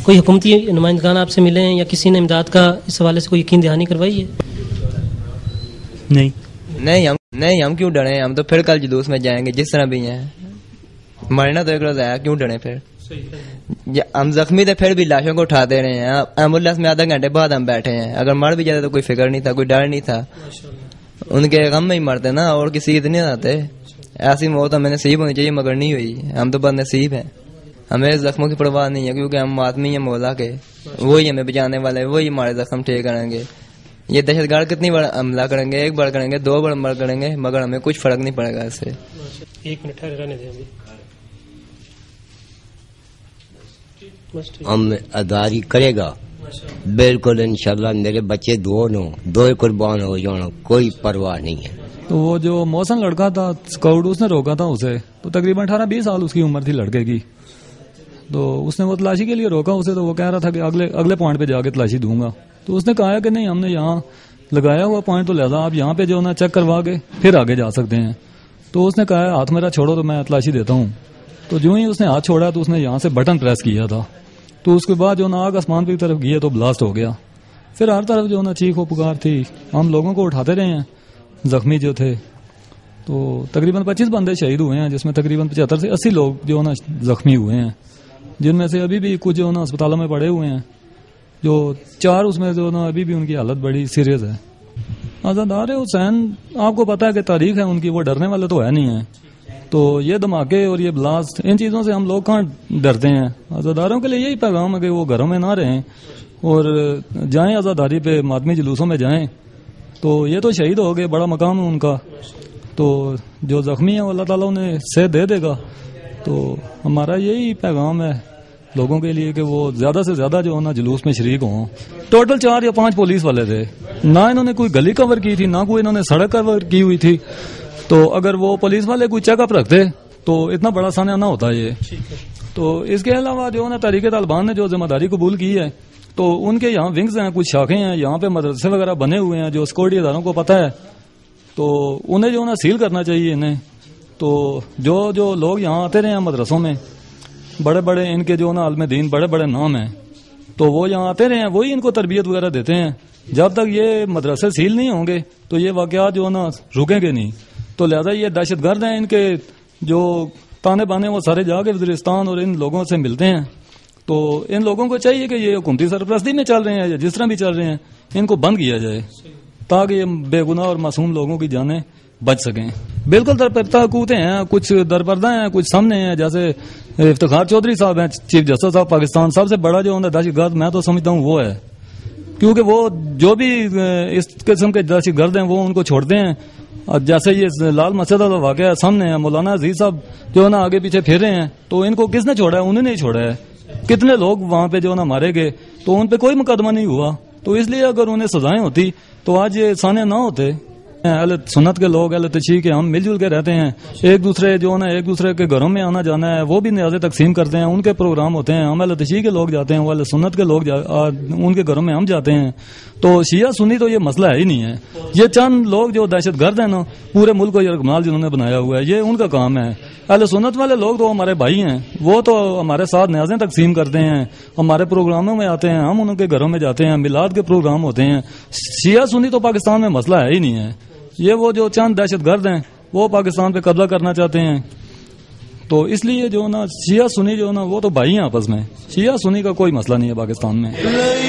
کوئی حکومتی نمائندگان آپ سے ملے ہیں یا کسی نے امداد کا اس حوالے سے کوئی یقین دہانی کروائی ہے؟ نہیں نہیں ہم نہیں ہم کیوں ڈرے ہیں؟ ہم تو پھر کل جلوس میں جائیں گے جس طرح بھی ہیں. مرنا تو ایک روز آیا, کیوں ڈرے پھر؟ ہم زخمی تھے پھر بھی لاشوں کو اٹھاتے رہے ہیں. ایمبولینس میں آدھا گھنٹے بعد ہم بیٹھے ہیں. اگر مر بھی جاتے تو کوئی فکر نہیں تھا, کوئی ڈر نہیں تھا. ان کے غم میں ہی مرتے نا, اور کسی اتنے آتے. ایسی موت ہمیں نصیب ہونی چاہیے مگر نہیں ہوئی. ہم تو بد نصیب ہیں. ہمیں زخموں کی پرواہ نہیں ہے کیونکہ ہم آدمی ہیں مولا کے, وہی ہمیں بچانے والے, وہی ہمارے زخم ٹھیک کریں گے. یہ دہشت گرد کتنی بار حملہ کریں گے, ایک بار کریں گے, دو بار حملہ کریں گے, مگر ہمیں کچھ فرق نہیں پڑے گا اس سے. ایک منٹ رہنے دیں. ہم اداری کرے گا بالکل انشاءاللہ. میرے بچے دو نو دو قربان ہو جانا, کوئی پرواہ نہیں ہے. تو وہ جو محسن لڑکا تھا اسکاؤٹ, اس نے روکا تھا اسے, تو تقریباً اٹھارہ بیس سال اس کی عمر تھی لڑکے کی. تو اس نے وہ تلاشی کے لیے روکا اسے, تو وہ کہہ رہا تھا کہ اگلے اگلے پوائنٹ پہ جا کے تلاشی دوں گا. تو اس نے کہا کہ نہیں, ہم نے یہاں لگایا ہوا پوائنٹ, تو لہذا آپ یہاں پہ جو نا چیک کروا کے پھر آگے جا سکتے ہیں. تو اس نے کہا ہاتھ میرا چھوڑو تو میں تلاشی دیتا ہوں. تو جو ہی اس نے ہاتھ چھوڑا تو اس نے یہاں سے بٹن پریس کیا تھا. تو اس کے بعد جو نا آگ آسمان کی طرف گئی تو بلاسٹ ہو گیا. پھر ہر طرف جو نا چیخ و پکار تھی. ہم لوگوں کو اٹھاتے رہے ہیں, زخمی جو تھے. تو تقریباً پچیس بندے شہید ہوئے ہیں, جس میں تقریباً پچہتر سے اسی لوگ جو نا زخمی ہوئے ہیں, جن میں سے ابھی بھی کچھ جو نا اسپتالوں میں پڑے ہوئے ہیں. جو چار اس میں جو نا ابھی بھی ان کی حالت بڑی سیریس ہے. آزادار حسین آپ کو پتا ہے کہ تاریخ ہے ان کی, وہ ڈرنے والے تو ہے نہیں ہیں. تو یہ دھماکے اور یہ بلاسٹ, ان چیزوں سے ہم لوگ کہاں ڈرتے ہیں. آزاداروں کے لیے یہی پیغام ہے کہ وہ گھروں میں نہ رہیں اور جائیں آزاداری پہ, ماتمی جلوسوں میں جائیں. تو یہ تو شہید ہو گئے, بڑا مقام ہے ان کا. تو جو زخمی ہیں وہ اللہ تعالیٰ انہیں صحت دے دے گا. تو ہمارا یہی پیغام ہے لوگوں کے لیے کہ وہ زیادہ سے زیادہ جو ہے نا جلوس میں شریک ہوں. ٹوٹل چار یا پانچ پولیس والے تھے, نہ انہوں نے کوئی گلی کور کی تھی, نہ کوئی انہوں نے سڑک کور کی ہوئی تھی. تو اگر وہ پولیس والے کوئی چیک اپ رکھتے تو اتنا بڑا سانحہ نہ ہوتا یہ. تو اس کے علاوہ جو ہے نا تحریک طالبان نے جو ذمہ داری قبول کی ہے, تو ان کے یہاں ونگز ہیں, کچھ شاخیں ہیں, یہاں پہ مدرسے وغیرہ بنے ہوئے ہیں جو سیکورٹی اداروں کو پتہ ہے. تو انہیں جو ہے نا سیل کرنا چاہیے انہیں. تو جو جو لوگ یہاں آتے رہے ہیں مدرسوں میں, بڑے بڑے ان کے جو نا عالم دین بڑے بڑے نام ہیں, تو وہ یہاں آتے رہے ہیں, وہی ان کو تربیت وغیرہ دیتے ہیں. جب تک یہ مدرسے سیل نہیں ہوں گے تو یہ واقعات جو نا رکیں گے نہیں. تو لہذا یہ دہشت گرد ہیں, ان کے جو تانے بانے وہ سارے جا کے وزیرستان اور ان لوگوں سے ملتے ہیں. تو ان لوگوں کو چاہیے کہ یہ حکومتی سرپرستی میں چل رہے ہیں یا جس طرح بھی چل رہے ہیں, ان کو بند کیا جائے تاکہ یہ بے گناہ اور معصوم لوگوں کی جانیں بچ سکیں. بالکل درپردہ کوتے ہیں, کچھ درپردہ ہیں, کچھ سامنے ہیں. جیسے افتخار چودھری صاحب ہیں, چیف جسٹس صاحب پاکستان, سب سے بڑا جو دہشت گرد میں تو سمجھتا ہوں وہ ہے, کیونکہ وہ جو بھی اس قسم کے دہشت گرد ہیں وہ ان کو چھوڑتے ہیں. جیسے یہ لال مسجد والا واقعہ سامنے ہے, مولانا عزیز صاحب جو ہے نا آگے پیچھے پھر رہے ہیں, تو ان کو کس نے چھوڑا ہے؟ انہوں نے ہی چھوڑا ہے. کتنے لوگ وہاں پہ جو ہے نا مارے گئے, تو ان پہ کوئی مقدمہ نہیں ہوا. تو اس لیے اگر انہیں سزائیں ہوتی تو آج یہ سانے نہ ہوتے. اہل سنت کے لوگ, اہل تشیع کے, ہم مل جل کے رہتے ہیں. ایک دوسرے جو ہے نا ایک دوسرے کے گھروں میں آنا جانا ہے, وہ بھی نیازیں تقسیم کرتے ہیں, ان کے پروگرام ہوتے ہیں. ہم اہل تشیع کے لوگ جاتے ہیں, وہ اہل سنت کے لوگ ان کے گھروں میں ہم جاتے ہیں. تو شیعہ سنی تو یہ مسئلہ ہے ہی نہیں ہے. یہ چند لوگ جو دہشت گرد ہیں نا, پورے ملک کو یرغمال جنہوں نے بنایا ہوا ہے, یہ ان کا کام ہے. اہل سنت والے لوگ تو ہمارے بھائی ہیں, وہ تو ہمارے ساتھ نیازیں تقسیم کرتے ہیں, ہمارے پروگراموں میں آتے ہیں, ہم ان کے گھروں میں جاتے ہیں, میلاد کے پروگرام ہوتے ہیں. شیعہ سنی تو پاکستان میں مسئلہ ہے ہی نہیں ہے. یہ وہ جو چند دہشت گرد ہیں وہ پاکستان پہ قبضہ کرنا چاہتے ہیں. تو اس لیے جو نا شیعہ سنی جو نا وہ تو بھائی ہیں آپس میں. شیعہ سنی کا کوئی مسئلہ نہیں ہے پاکستان میں.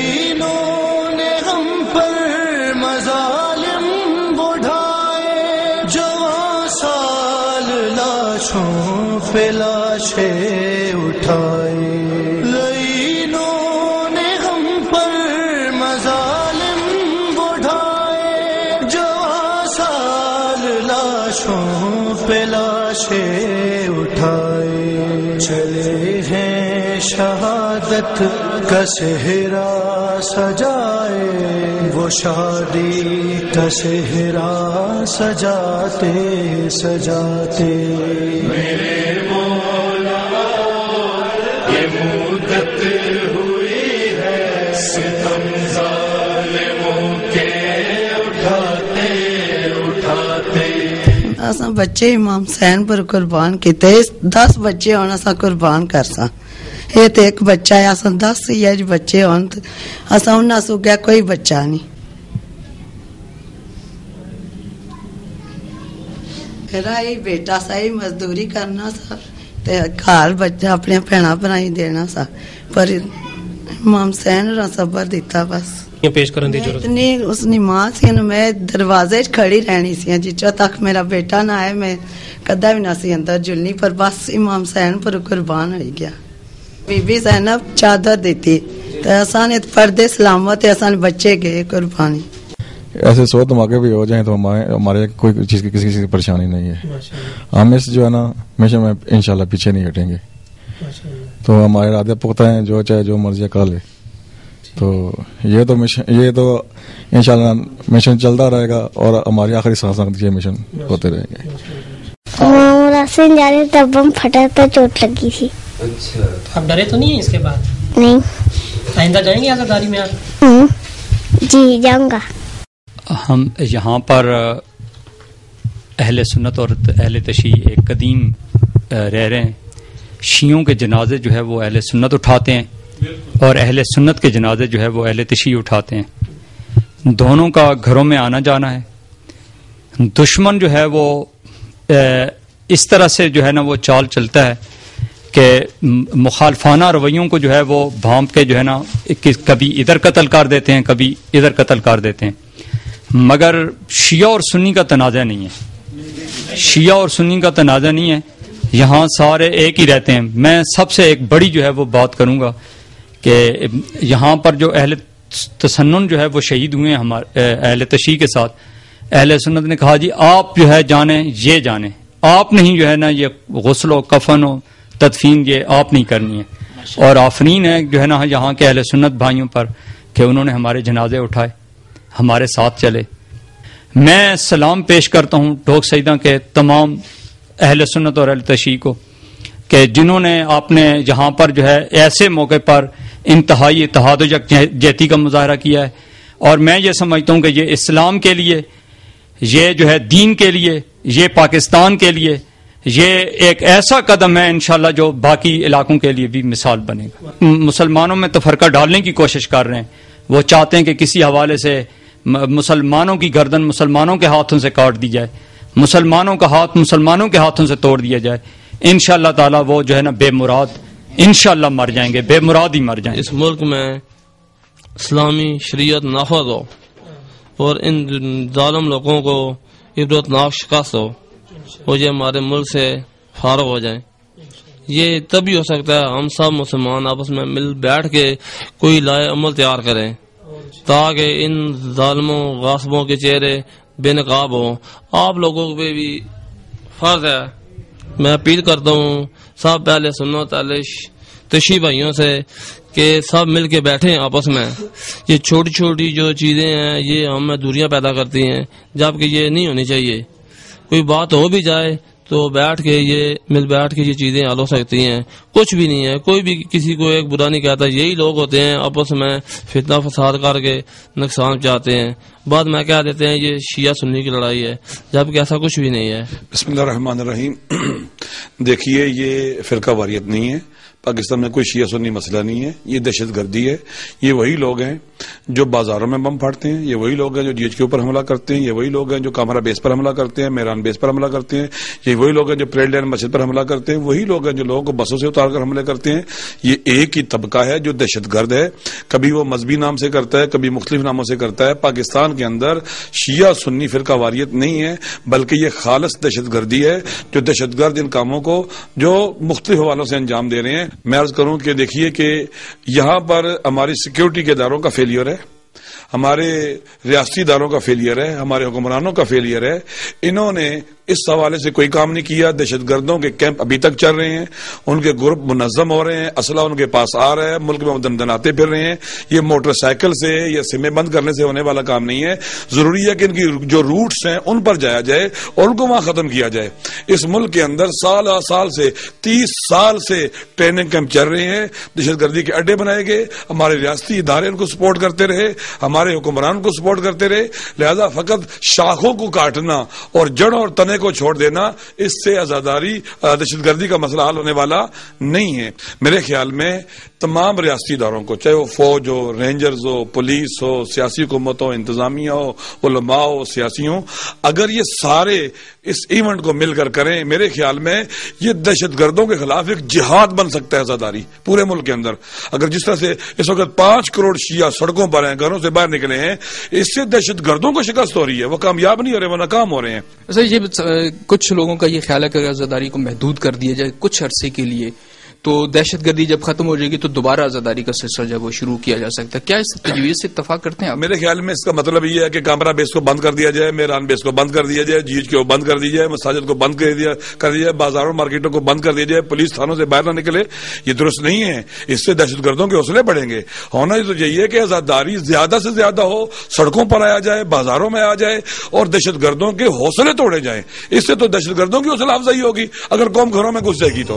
پہ لاشیں اٹھائے, لعینوں نے ہم پر مظالم بڑھائے, جوان سال لاشوں پہ لاشیں اٹھائے. چلے ہیں شہادت کا صحرا سجائے, وہ شادی کا صحرا سجاتے سجاتے. میرے مولا یہ مدت ہوئی ہے, ستم ظالموں کے اٹھاتے اٹھاتے. بچے امام حسین پر قربان کیتے, دس بچے ہونا سا قربان کر سا. ਇਹ ਤੇ ਇੱਕ ਬੱਚਾ ਆ, ਅਸਾਂ ਦਸ ਹੀ ਅੱਜ ਬੱਚੇ ਹੋਣ ਤੇ ਅਸਾਂ ਉਹਨਾਂ ਸੁਗਿਆ ਕੋਈ ਬੱਚਾ ਨਹੀਂ। ਮੇਰਾ ਇਹ ਬੇਟਾ ਸਹੀ ਮਜ਼ਦੂਰੀ ਕਰਨਾ ਸਾ ਤੇ ਘਰ ਬੱਚਾ ਆਪਣੇ ਭੈਣਾਂ ਭਰਾਈ ਦੇਣਾ ਸਾ, ਪਰ ਇਮਾਮ ਹੁਸੈਨ ਰਾ ਸਬਰ ਦਿੱਤਾ ਬਸ। ਪੇਸ਼ ਕਰਨ ਦੀ ਜ਼ਰੂਰਤ ਨਹੀਂ, ਉਸਨੀ ਮਾਂ ਸੀ ਨਾ, ਮੈਂ ਦਰਵਾਜ਼ੇ 'ਚ ਖੜੀ ਰਹਿਣੀ ਸੀ ਜਿੱਥੋਂ ਤੱਕ ਮੇਰਾ ਬੇਟਾ ਨਾ ਆਏ ਮੈਂ ਕਦਾ ਵੀ ਨਾ ਸੀ ਅੰਦਰ ਜੁਲਨੀ, ਪਰ ਬਸ ਇਮਾਮ ਹੁਸੈਨ ਪਰ ਕੁਰਬਾਨ ਹੋ ਗਿਆ। ਬੀਬੀ ਜ਼ੈਨਬ ਚਾਦਰ ਦਿੱਤੀ तो आसान पर्दे सलामत है, आसान बच्चे गए कुर्बानी। ऐसे सौ धमाके भी हो जाएं तो हमारे हमारे कोई चीज़ की किसी किसी की परेशानी नहीं है। हम इस जो है ना हमेशा में इंशाल्लाह पीछे नहीं हटेंगे। तो हमारे इरादे पुख्ता हैं, जो चाहे जो मर्जी कर ले। तो ये तो मिशन ये तो इंशाल्लाह मिशन चलता रहेगा और हमारी आखिरी सांस तक ये मिशन होते रहेंगे। रास्ते जा रहे तब बम फटा तो चोट लगी थी। अच्छा, तो आप डरे तो नहीं है इसके बाद? नहीं। आइंदा जाएंगे आज़ादारी में आप? जी जाऊंगा। हम यहाँ पर अहले सुन्नत और अहले तशी एक कदीम रह रहे हैं। शियों के जनाजे जो है वो अहले सुन्नत उठाते हैं और अहले सुन्नत के जनाजे जो है वो अहले तशी उठाते हैं। दोनों का घरों में आना जाना है। दुश्मन जो है वो इस तरह से जो है ना वो चाल चलता है कि मुखालफाना रवैयों को जो है वो भांप के जो है ना कभी इधर कत्ल कर देते हैं, कभी इधर कत्ल कर देते हैं। मगर शिया और सुन्नी का तनाज़ा नहीं है। शिया और सुन्नी का तनाज़ा नहीं है, यहाँ सारे एक ही रहते हैं। मैं सबसे एक बड़ी जो है वो बात करूँगा कि यहाँ पर जो अहले तसन्नुन जो है वो शहीद हुए हैं हमारे अहले तशी के साथ, अहले सुन्नत ने कहा जी आप जो है जाने ये जाने, आप नहीं जो है ना ये गुस्ल हो कफन हो तदफीन ये आप नहीं करनी है। और आफरीन है जो है ना यहाँ के अहले सुन्नत भाइयों पर कि उन्होंने हमारे जनाजे उठाए, हमारे साथ चले। मैं सलाम पेश करता हूँ ढोक सईदा के तमाम अहले सुन्नत और अहले तशी को कि जिन्होंने आपने यहाँ पर जो है ऐसे मौके पर इंतहाई इत्तेहाद यकजहती का मुजाहरा किया है। और मैं ये समझता हूँ कि ये इस्लाम के लिए, ये जो है दीन के लिए, ये पाकिस्तान के लिए ये एक ऐसा कदम है इंशाल्लाह जो बाकी इलाकों के लिए भी मिसाल बनेगा। मुसलमानों में तफरका डालने की कोशिश कर रहे हैं। वो चाहते हैं कि किसी हवाले से मुसलमानों की गर्दन मुसलमानों के हाथों से काट दी जाए, मुसलमानों का हाथ मुसलमानों के हाथों से तोड़ दिया जाए। इंशाल्लाह ताला वो जो है ना बेमुराद इंशाल्लाह मर जाएंगे, बेमुराद ही मर जाएंगे। इस मुल्क में इस्लामी शरीयत नाफज हो और इन जालिम लोगों को इबरतनाक शिकस्त हो और ये हमारे मुल्क से फारग हो जाए। ये तभी हो सकता है हम सब मुसलमान आपस में मिल बैठ के कोई लाए अमल तैयार करें ताकि इन जालिमों गासिबों के चेहरे बेनकाब हो। आप लोगों पे भी फर्ज है, मैं अपील करता हूँ सब पहले सुन्नत अहले तशी भाइयों से कि सब मिल के बैठे आपस में। ये छोटी छोटी जो चीजें हैं ये हमें दूरियां पैदा करती हैं, जबकि ये नहीं होनी चाहिए। कोई बात हो भी जाए तो बैठ के ये मिल बैठ के ये चीजें हल हो सकती हैं। कुछ भी नहीं है, कोई भी किसी को एक बुरा नहीं कहता। यही लोग होते हैं आपस में फितना फसाद करके नुकसान चाहते हैं, बाद में कह देते हैं ये शिया सुन्नी की लड़ाई है, जबकि ऐसा कुछ भी नहीं है। बिस्मिल्लाह रहमान रहीम। देखिए ये फिरका वारियत नहीं है, पाकिस्तान में कोई शिया सुन्नी मसला नहीं है, ये दहशत गर्दी है। ये वही लोग हैं जो बाजारों में बम फाड़ते हैं, ये वही लोग हैं जो डीएच के ऊपर हमला करते हैं, ये वही लोग हैं जो कामरा बेस पर हमला करते हैं, मेहरान बेस पर हमला करते हैं, ये वही लोग हैं जो परेड लाइन मस्जिद पर हमला करते हैं, वही लोग हैं जो लोगों को बसों से उतार कर हमले करते हैं। ये एक ही तबका है जो दहशत गर्द है, कभी वो मजहबी नाम से करता है, कभी मुख्तलिफ नामों से करता है। पाकिस्तान के अंदर शिया सुन्नी फिरका वारियत नहीं है, बल्कि ये खालिस दहशत गर्दी है जो दहशत गर्द इन कामों को जो मुख्तलिफ हवालों से अंजाम दे रहे हैं। मैं अर्ज करूं कि देखिए कि यहां पर हमारी सिक्योरिटी के इदारों का फेलियर है, हमारे रियासती इदारों का फेलियर है, हमारे हुक्मरानों का फेलियर है। इन्होंने इस हवाले से कोई काम नहीं किया। दहशत गर्दों के कैंप अभी तक चल रहे हैं, उनके ग्रुप मुनज़्ज़म हो रहे हैं, असला उनके पास आ रहा है, मुल्क में दनदनाते फिर रहे हैं। ये मोटरसाइकिल से या सिमें बंद करने से होने वाला काम नहीं है। जरूरी है कि इनकी जो रूट्स हैं उन पर जाया जाए और उनको वहां खत्म किया जाए। इस मुल्क के अंदर साल आ साल से तीस साल से ट्रेनिंग कैंप चल रहे हैं, दहशत गर्दी के अड्डे बनाए गए, हमारे रियासती इदारे उनको सपोर्ट करते रहे, हमारे हुक्मरान को सपोर्ट करते रहे। लिहाजा फकत शाखों को काटना और जड़ और तने کو چھوڑ دینا، اس سے آزاداری دہشت گردی کا مسئلہ حل ہونے والا نہیں ہے. میرے خیال میں تمام ریاستی اداروں کو، چاہے وہ فوج ہو، رینجرز ہو، پولیس ہو، سیاسی حکومت ہو، انتظامیہ ہو، علماء ہو، سیاسی ہوں، اگر یہ سارے اس ایونٹ کو مل کر کریں، میرے خیال میں یہ دہشت گردوں کے خلاف ایک جہاد بن سکتا ہے آزاداری پورے ملک کے اندر. اگر جس طرح سے اس وقت پانچ کروڑ شیعہ سڑکوں پر ہیں، گھروں سے باہر نکلے ہیں، اس سے دہشت گردوں کو شکست ہو رہی ہے، وہ کامیاب نہیں ہو رہے، وہ ناکام ہو رہے ہیں. سر یہ کچھ لوگوں کا یہ خیال ہے کہ آزاداری کو محدود کر دیا جائے کچھ عرصے کے لیے، تو دہشت گردی جب ختم ہو جائے گی تو دوبارہ آزاداری کا سلسلہ جب وہ شروع کیا جا سکتا ہے. کیا اس تجویز سے اتفاق کرتے ہیں آپ؟ میرے خیال میں اس کا مطلب یہ ہے کہ کامرا بیس کو بند کر دیا جائے، میران بیس کو بند کر دیا جائے، جی ایچ کو بند کر دی جائے، مساجد کو بند کر دیا کر دیا جائے، بازاروں مارکیٹوں کو بند کر دیا جائے، پولیس تھانوں سے باہر نہ نکلے. یہ درست نہیں ہے، اس سے دہشت گردوں کے حوصلے بڑھیں گے. ہونا تو یہی ہے کہ آزاداری زیادہ سے زیادہ ہو، سڑکوں پر آیا جائے، بازاروں میں آ جائے اور دہشت گردوں کے حوصلے توڑے جائیں. اس سے تو دہشت گردوں کی حوصلہ افزائی ہوگی اگر قوم گھروں میں گھس جائے گی تو.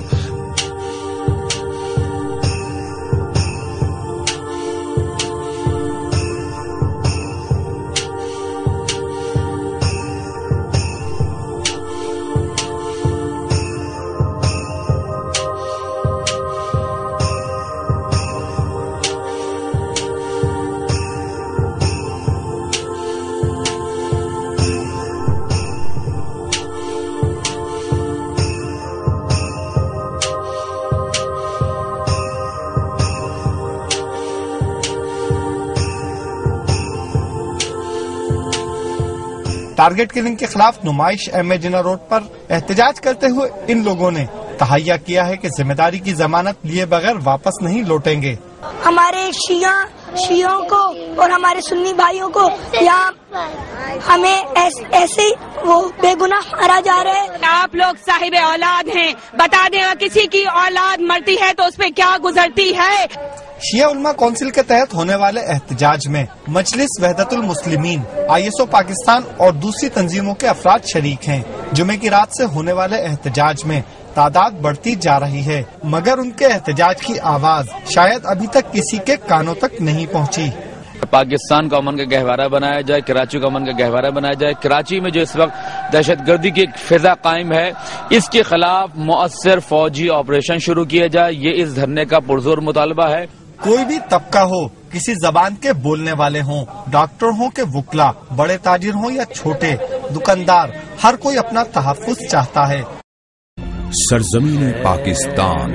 ٹارگٹ کلنگ کے خلاف نمائش ایم اے جنرل روڈ پر احتجاج کرتے ہوئے ان لوگوں نے تہیہ کیا ہے کہ ذمہ داری کی ضمانت لیے بغیر واپس نہیں لوٹیں گے. ہمارے شیعہ شیعوں کو اور ہمارے سنی بھائیوں کو یہاں ہمیں ایسے وہ بے گناہ مارا جا رہا ہے. آپ لوگ صاحب اولاد ہیں، بتا دیں کسی کی اولاد مرتی ہے تو اس پہ کیا گزرتی ہے. شیعہ علماء کونسل کے تحت ہونے والے احتجاج میں مجلس وحدت المسلمین، آئی ایس او پاکستان اور دوسری تنظیموں کے افراد شریک ہیں. جمعے کی رات سے ہونے والے احتجاج میں تعداد بڑھتی جا رہی ہے، مگر ان کے احتجاج کی آواز شاید ابھی تک کسی کے کانوں تک نہیں پہنچی. پاکستان کا امن کا گہوارہ بنایا جائے، کراچی کا امن کا گہوارہ بنایا جائے. کراچی میں جو اس وقت دہشت گردی کی ایک فضا قائم ہے، اس کے خلاف مؤثر فوجی آپریشن شروع کیا جائے، یہ اس دھرنے کا پرزور مطالبہ ہے. کوئی بھی طبقہ ہو، کسی زبان کے بولنے والے ہوں، ڈاکٹر ہوں کہ وکلا، بڑے تاجر ہوں یا چھوٹے دکاندار، ہر کوئی اپنا تحفظ چاہتا ہے. سرزمین پاکستان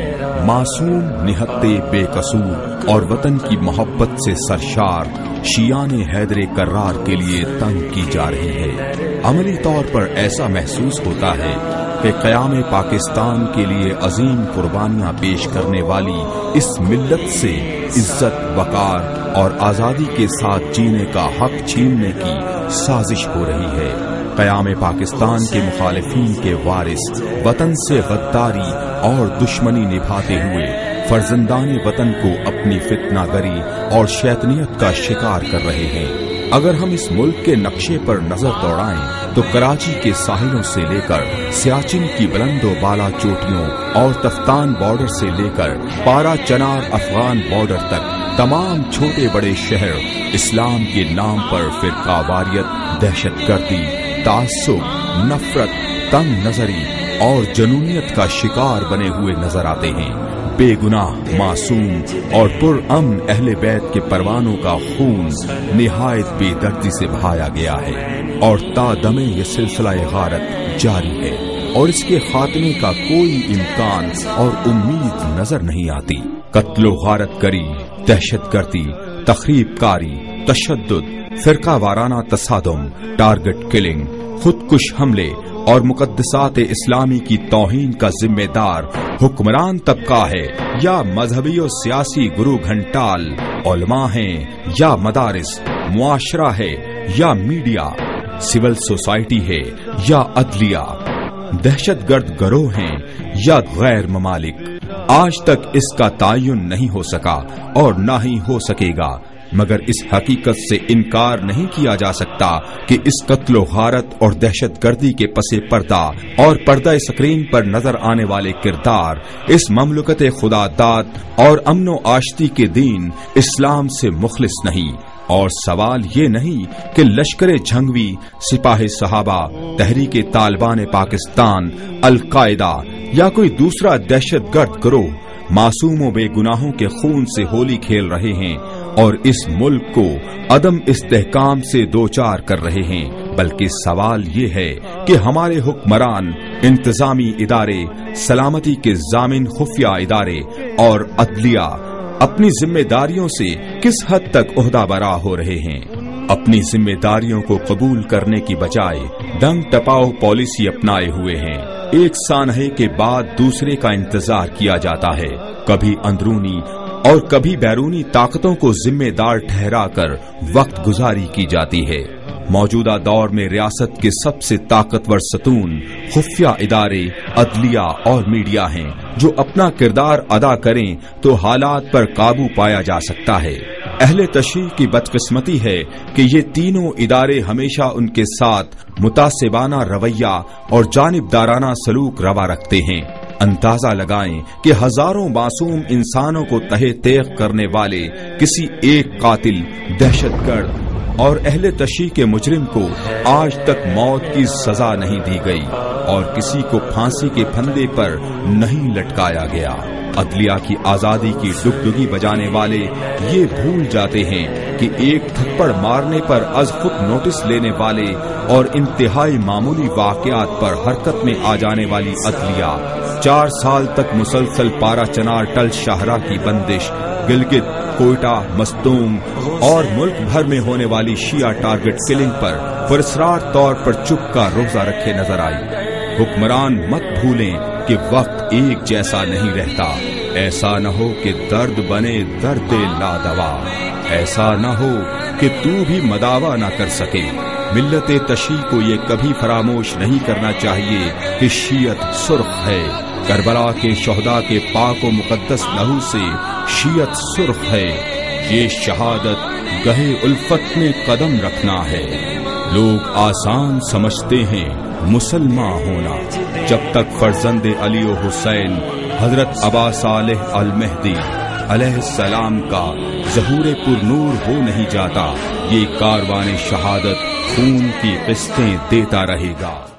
معصوم، نہتے بے قصور اور وطن کی محبت سے سرشار شیعان حیدر کرار کے لیے تنگ کی جا رہی ہے. عملی طور پر ایسا محسوس ہوتا ہے کہ قیام پاکستان کے لیے عظیم قربانیاں پیش کرنے والی اس ملت سے عزت، وقار اور آزادی کے ساتھ جینے کا حق چھیننے کی سازش ہو رہی ہے. قیام پاکستان کے مخالفین کے وارث وطن سے غداری اور دشمنی نبھاتے ہوئے فرزندان وطن کو اپنی فتنہ گری اور شیطنیت کا شکار کر رہے ہیں. اگر ہم اس ملک کے نقشے پر نظر دوڑائیں تو کراچی کے ساحلوں سے لے کر سیاچن کی بلند و بالا چوٹیوں اور تفتان بارڈر سے لے کر پارا چنار افغان بارڈر تک تمام چھوٹے بڑے شہر اسلام کے نام پر فرقہ واریت، دہشت گردی، تعصب، نفرت، تنگ نظری اور جنونیت کا شکار بنے ہوئے نظر آتے ہیں. بے گناہ، معصوم اور پر امن اہل بیت کے پروانوں کا خون نہایت بے دردی سے بہایا گیا ہے اور تا دمے یہ سلسلہ غارت جاری ہے اور اس کے خاتمے کا کوئی امکان اور امید نظر نہیں آتی. قتل و غارت گری، دہشت گردی، تخریب کاری، تشدد، فرقہ وارانہ تصادم، ٹارگٹ کلنگ، خودکش حملے اور مقدسات اسلامی کی توہین کا ذمہ دار حکمران طبقہ ہے یا مذہبی و سیاسی گرو گھنٹال، علماء ہیں یا مدارس، معاشرہ ہے یا میڈیا، سول سوسائٹی ہے یا عدلیہ، دہشت گرد گروہ ہیں یا غیر ممالک. آج تک اس کا تعین نہیں ہو سکا اور نہ ہی ہو سکے گا، مگر اس حقیقت سے انکار نہیں کیا جا سکتا کہ اس قتل و غارت اور دہشت گردی کے پس پردہ اور پردہ اسکرین پر نظر آنے والے کردار اس مملکت خدا داد اور امن و آشتی کے دین اسلام سے مخلص نہیں. और सवाल ये नहीं कि लश्कर झंगवी, सिपाही सहाबा, तहरीक तालिबान पाकिस्तान, अल-कायदा या कोई दूसरा दहशतगर्द गिरोह मासूमों बेगुनाहों के खून से होली खेल रहे हैं और इस मुल्क को अदम इस्तेहकाम से दोचार कर रहे हैं, बल्कि सवाल ये है कि हमारे हुक्मरान, इंतजामी इदारे, सलामती के जामिन खुफिया इदारे और अदलिया अपनी जिम्मेदारियों से किस हद तक ओहदा बरा हो रहे हैं। अपनी जिम्मेदारियों को कबूल करने की बजाय दंग टपाओ पॉलिसी अपनाए हुए हैं। एक सानहे के बाद दूसरे का इंतजार किया जाता है। कभी अंदरूनी और कभी बैरूनी ताकतों को जिम्मेदार ठहराकर वक्त गुजारी की जाती है। मौजूदा दौर में रियासत के सबसे ताकतवर सतून खुफिया इदारे, अदलिया और मीडिया हैं, जो अपना किरदार अदा करें तो हालात पर काबू पाया जा सकता है। अहले तशरीह की बदकिस्मती है कि ये तीनों इदारे हमेशा उनके साथ मुतासिबाना रवैया और जानिबदाराना सलूक रवा रखते हैं। अंदाजा लगाएं कि हजारों मासूम इंसानों को तहे तेग करने वाले किसी एक कातिल, दहशतगर्द और अहले तशरीह के मुजरिम को आज तक मौत की सजा नहीं दी गई और किसी को फांसी के फंदे पर नहीं लटकाया गया। अदलिया की आजादी की डुगडुगी बजाने वाले ये भूल जाते हैं कि एक थप्पड़ मारने पर अज खुद नोटिस लेने वाले और इंतहाई मामूली वाकयात पर हरकत में आ जाने वाली अदलिया चार साल तक मुसलसल पारा चनार टल शाहरा की बंदिश, गिलगित, कोयटा, मस्तूम और मुल्क भर में होने वाली शिया टारगेट किलिंग पर पुरस्रार तौर पर चुप का रोजा रखे नजर आई। हुक्मरान मत भूलें कि वक्त एक जैसा नहीं रहता। ऐसा न हो कि दर्द बने दर्द लादवा, ऐसा न हो कि तू भी मदावा न कर सके। मिल्लत तशरीह को ये कभी फरामोश नहीं करना चाहिए कि शीयत सुर्ख है। करबला के शहदा के पाक व मुकद्दस लहू से शीयत सुर्ख है। ये शहादत गहे उल्फत में कदम रखना है। लोग आसान समझते हैं मुसलमान होना, जब तक फर्जंदे अली व हुसैन हजरत अबा सालेह अल मेहदी अलैहिस्सलाम का ज़हूर पुरनूर हो नहीं जाता, ये कारवाने शहादत खून की किस्तें देता रहेगा।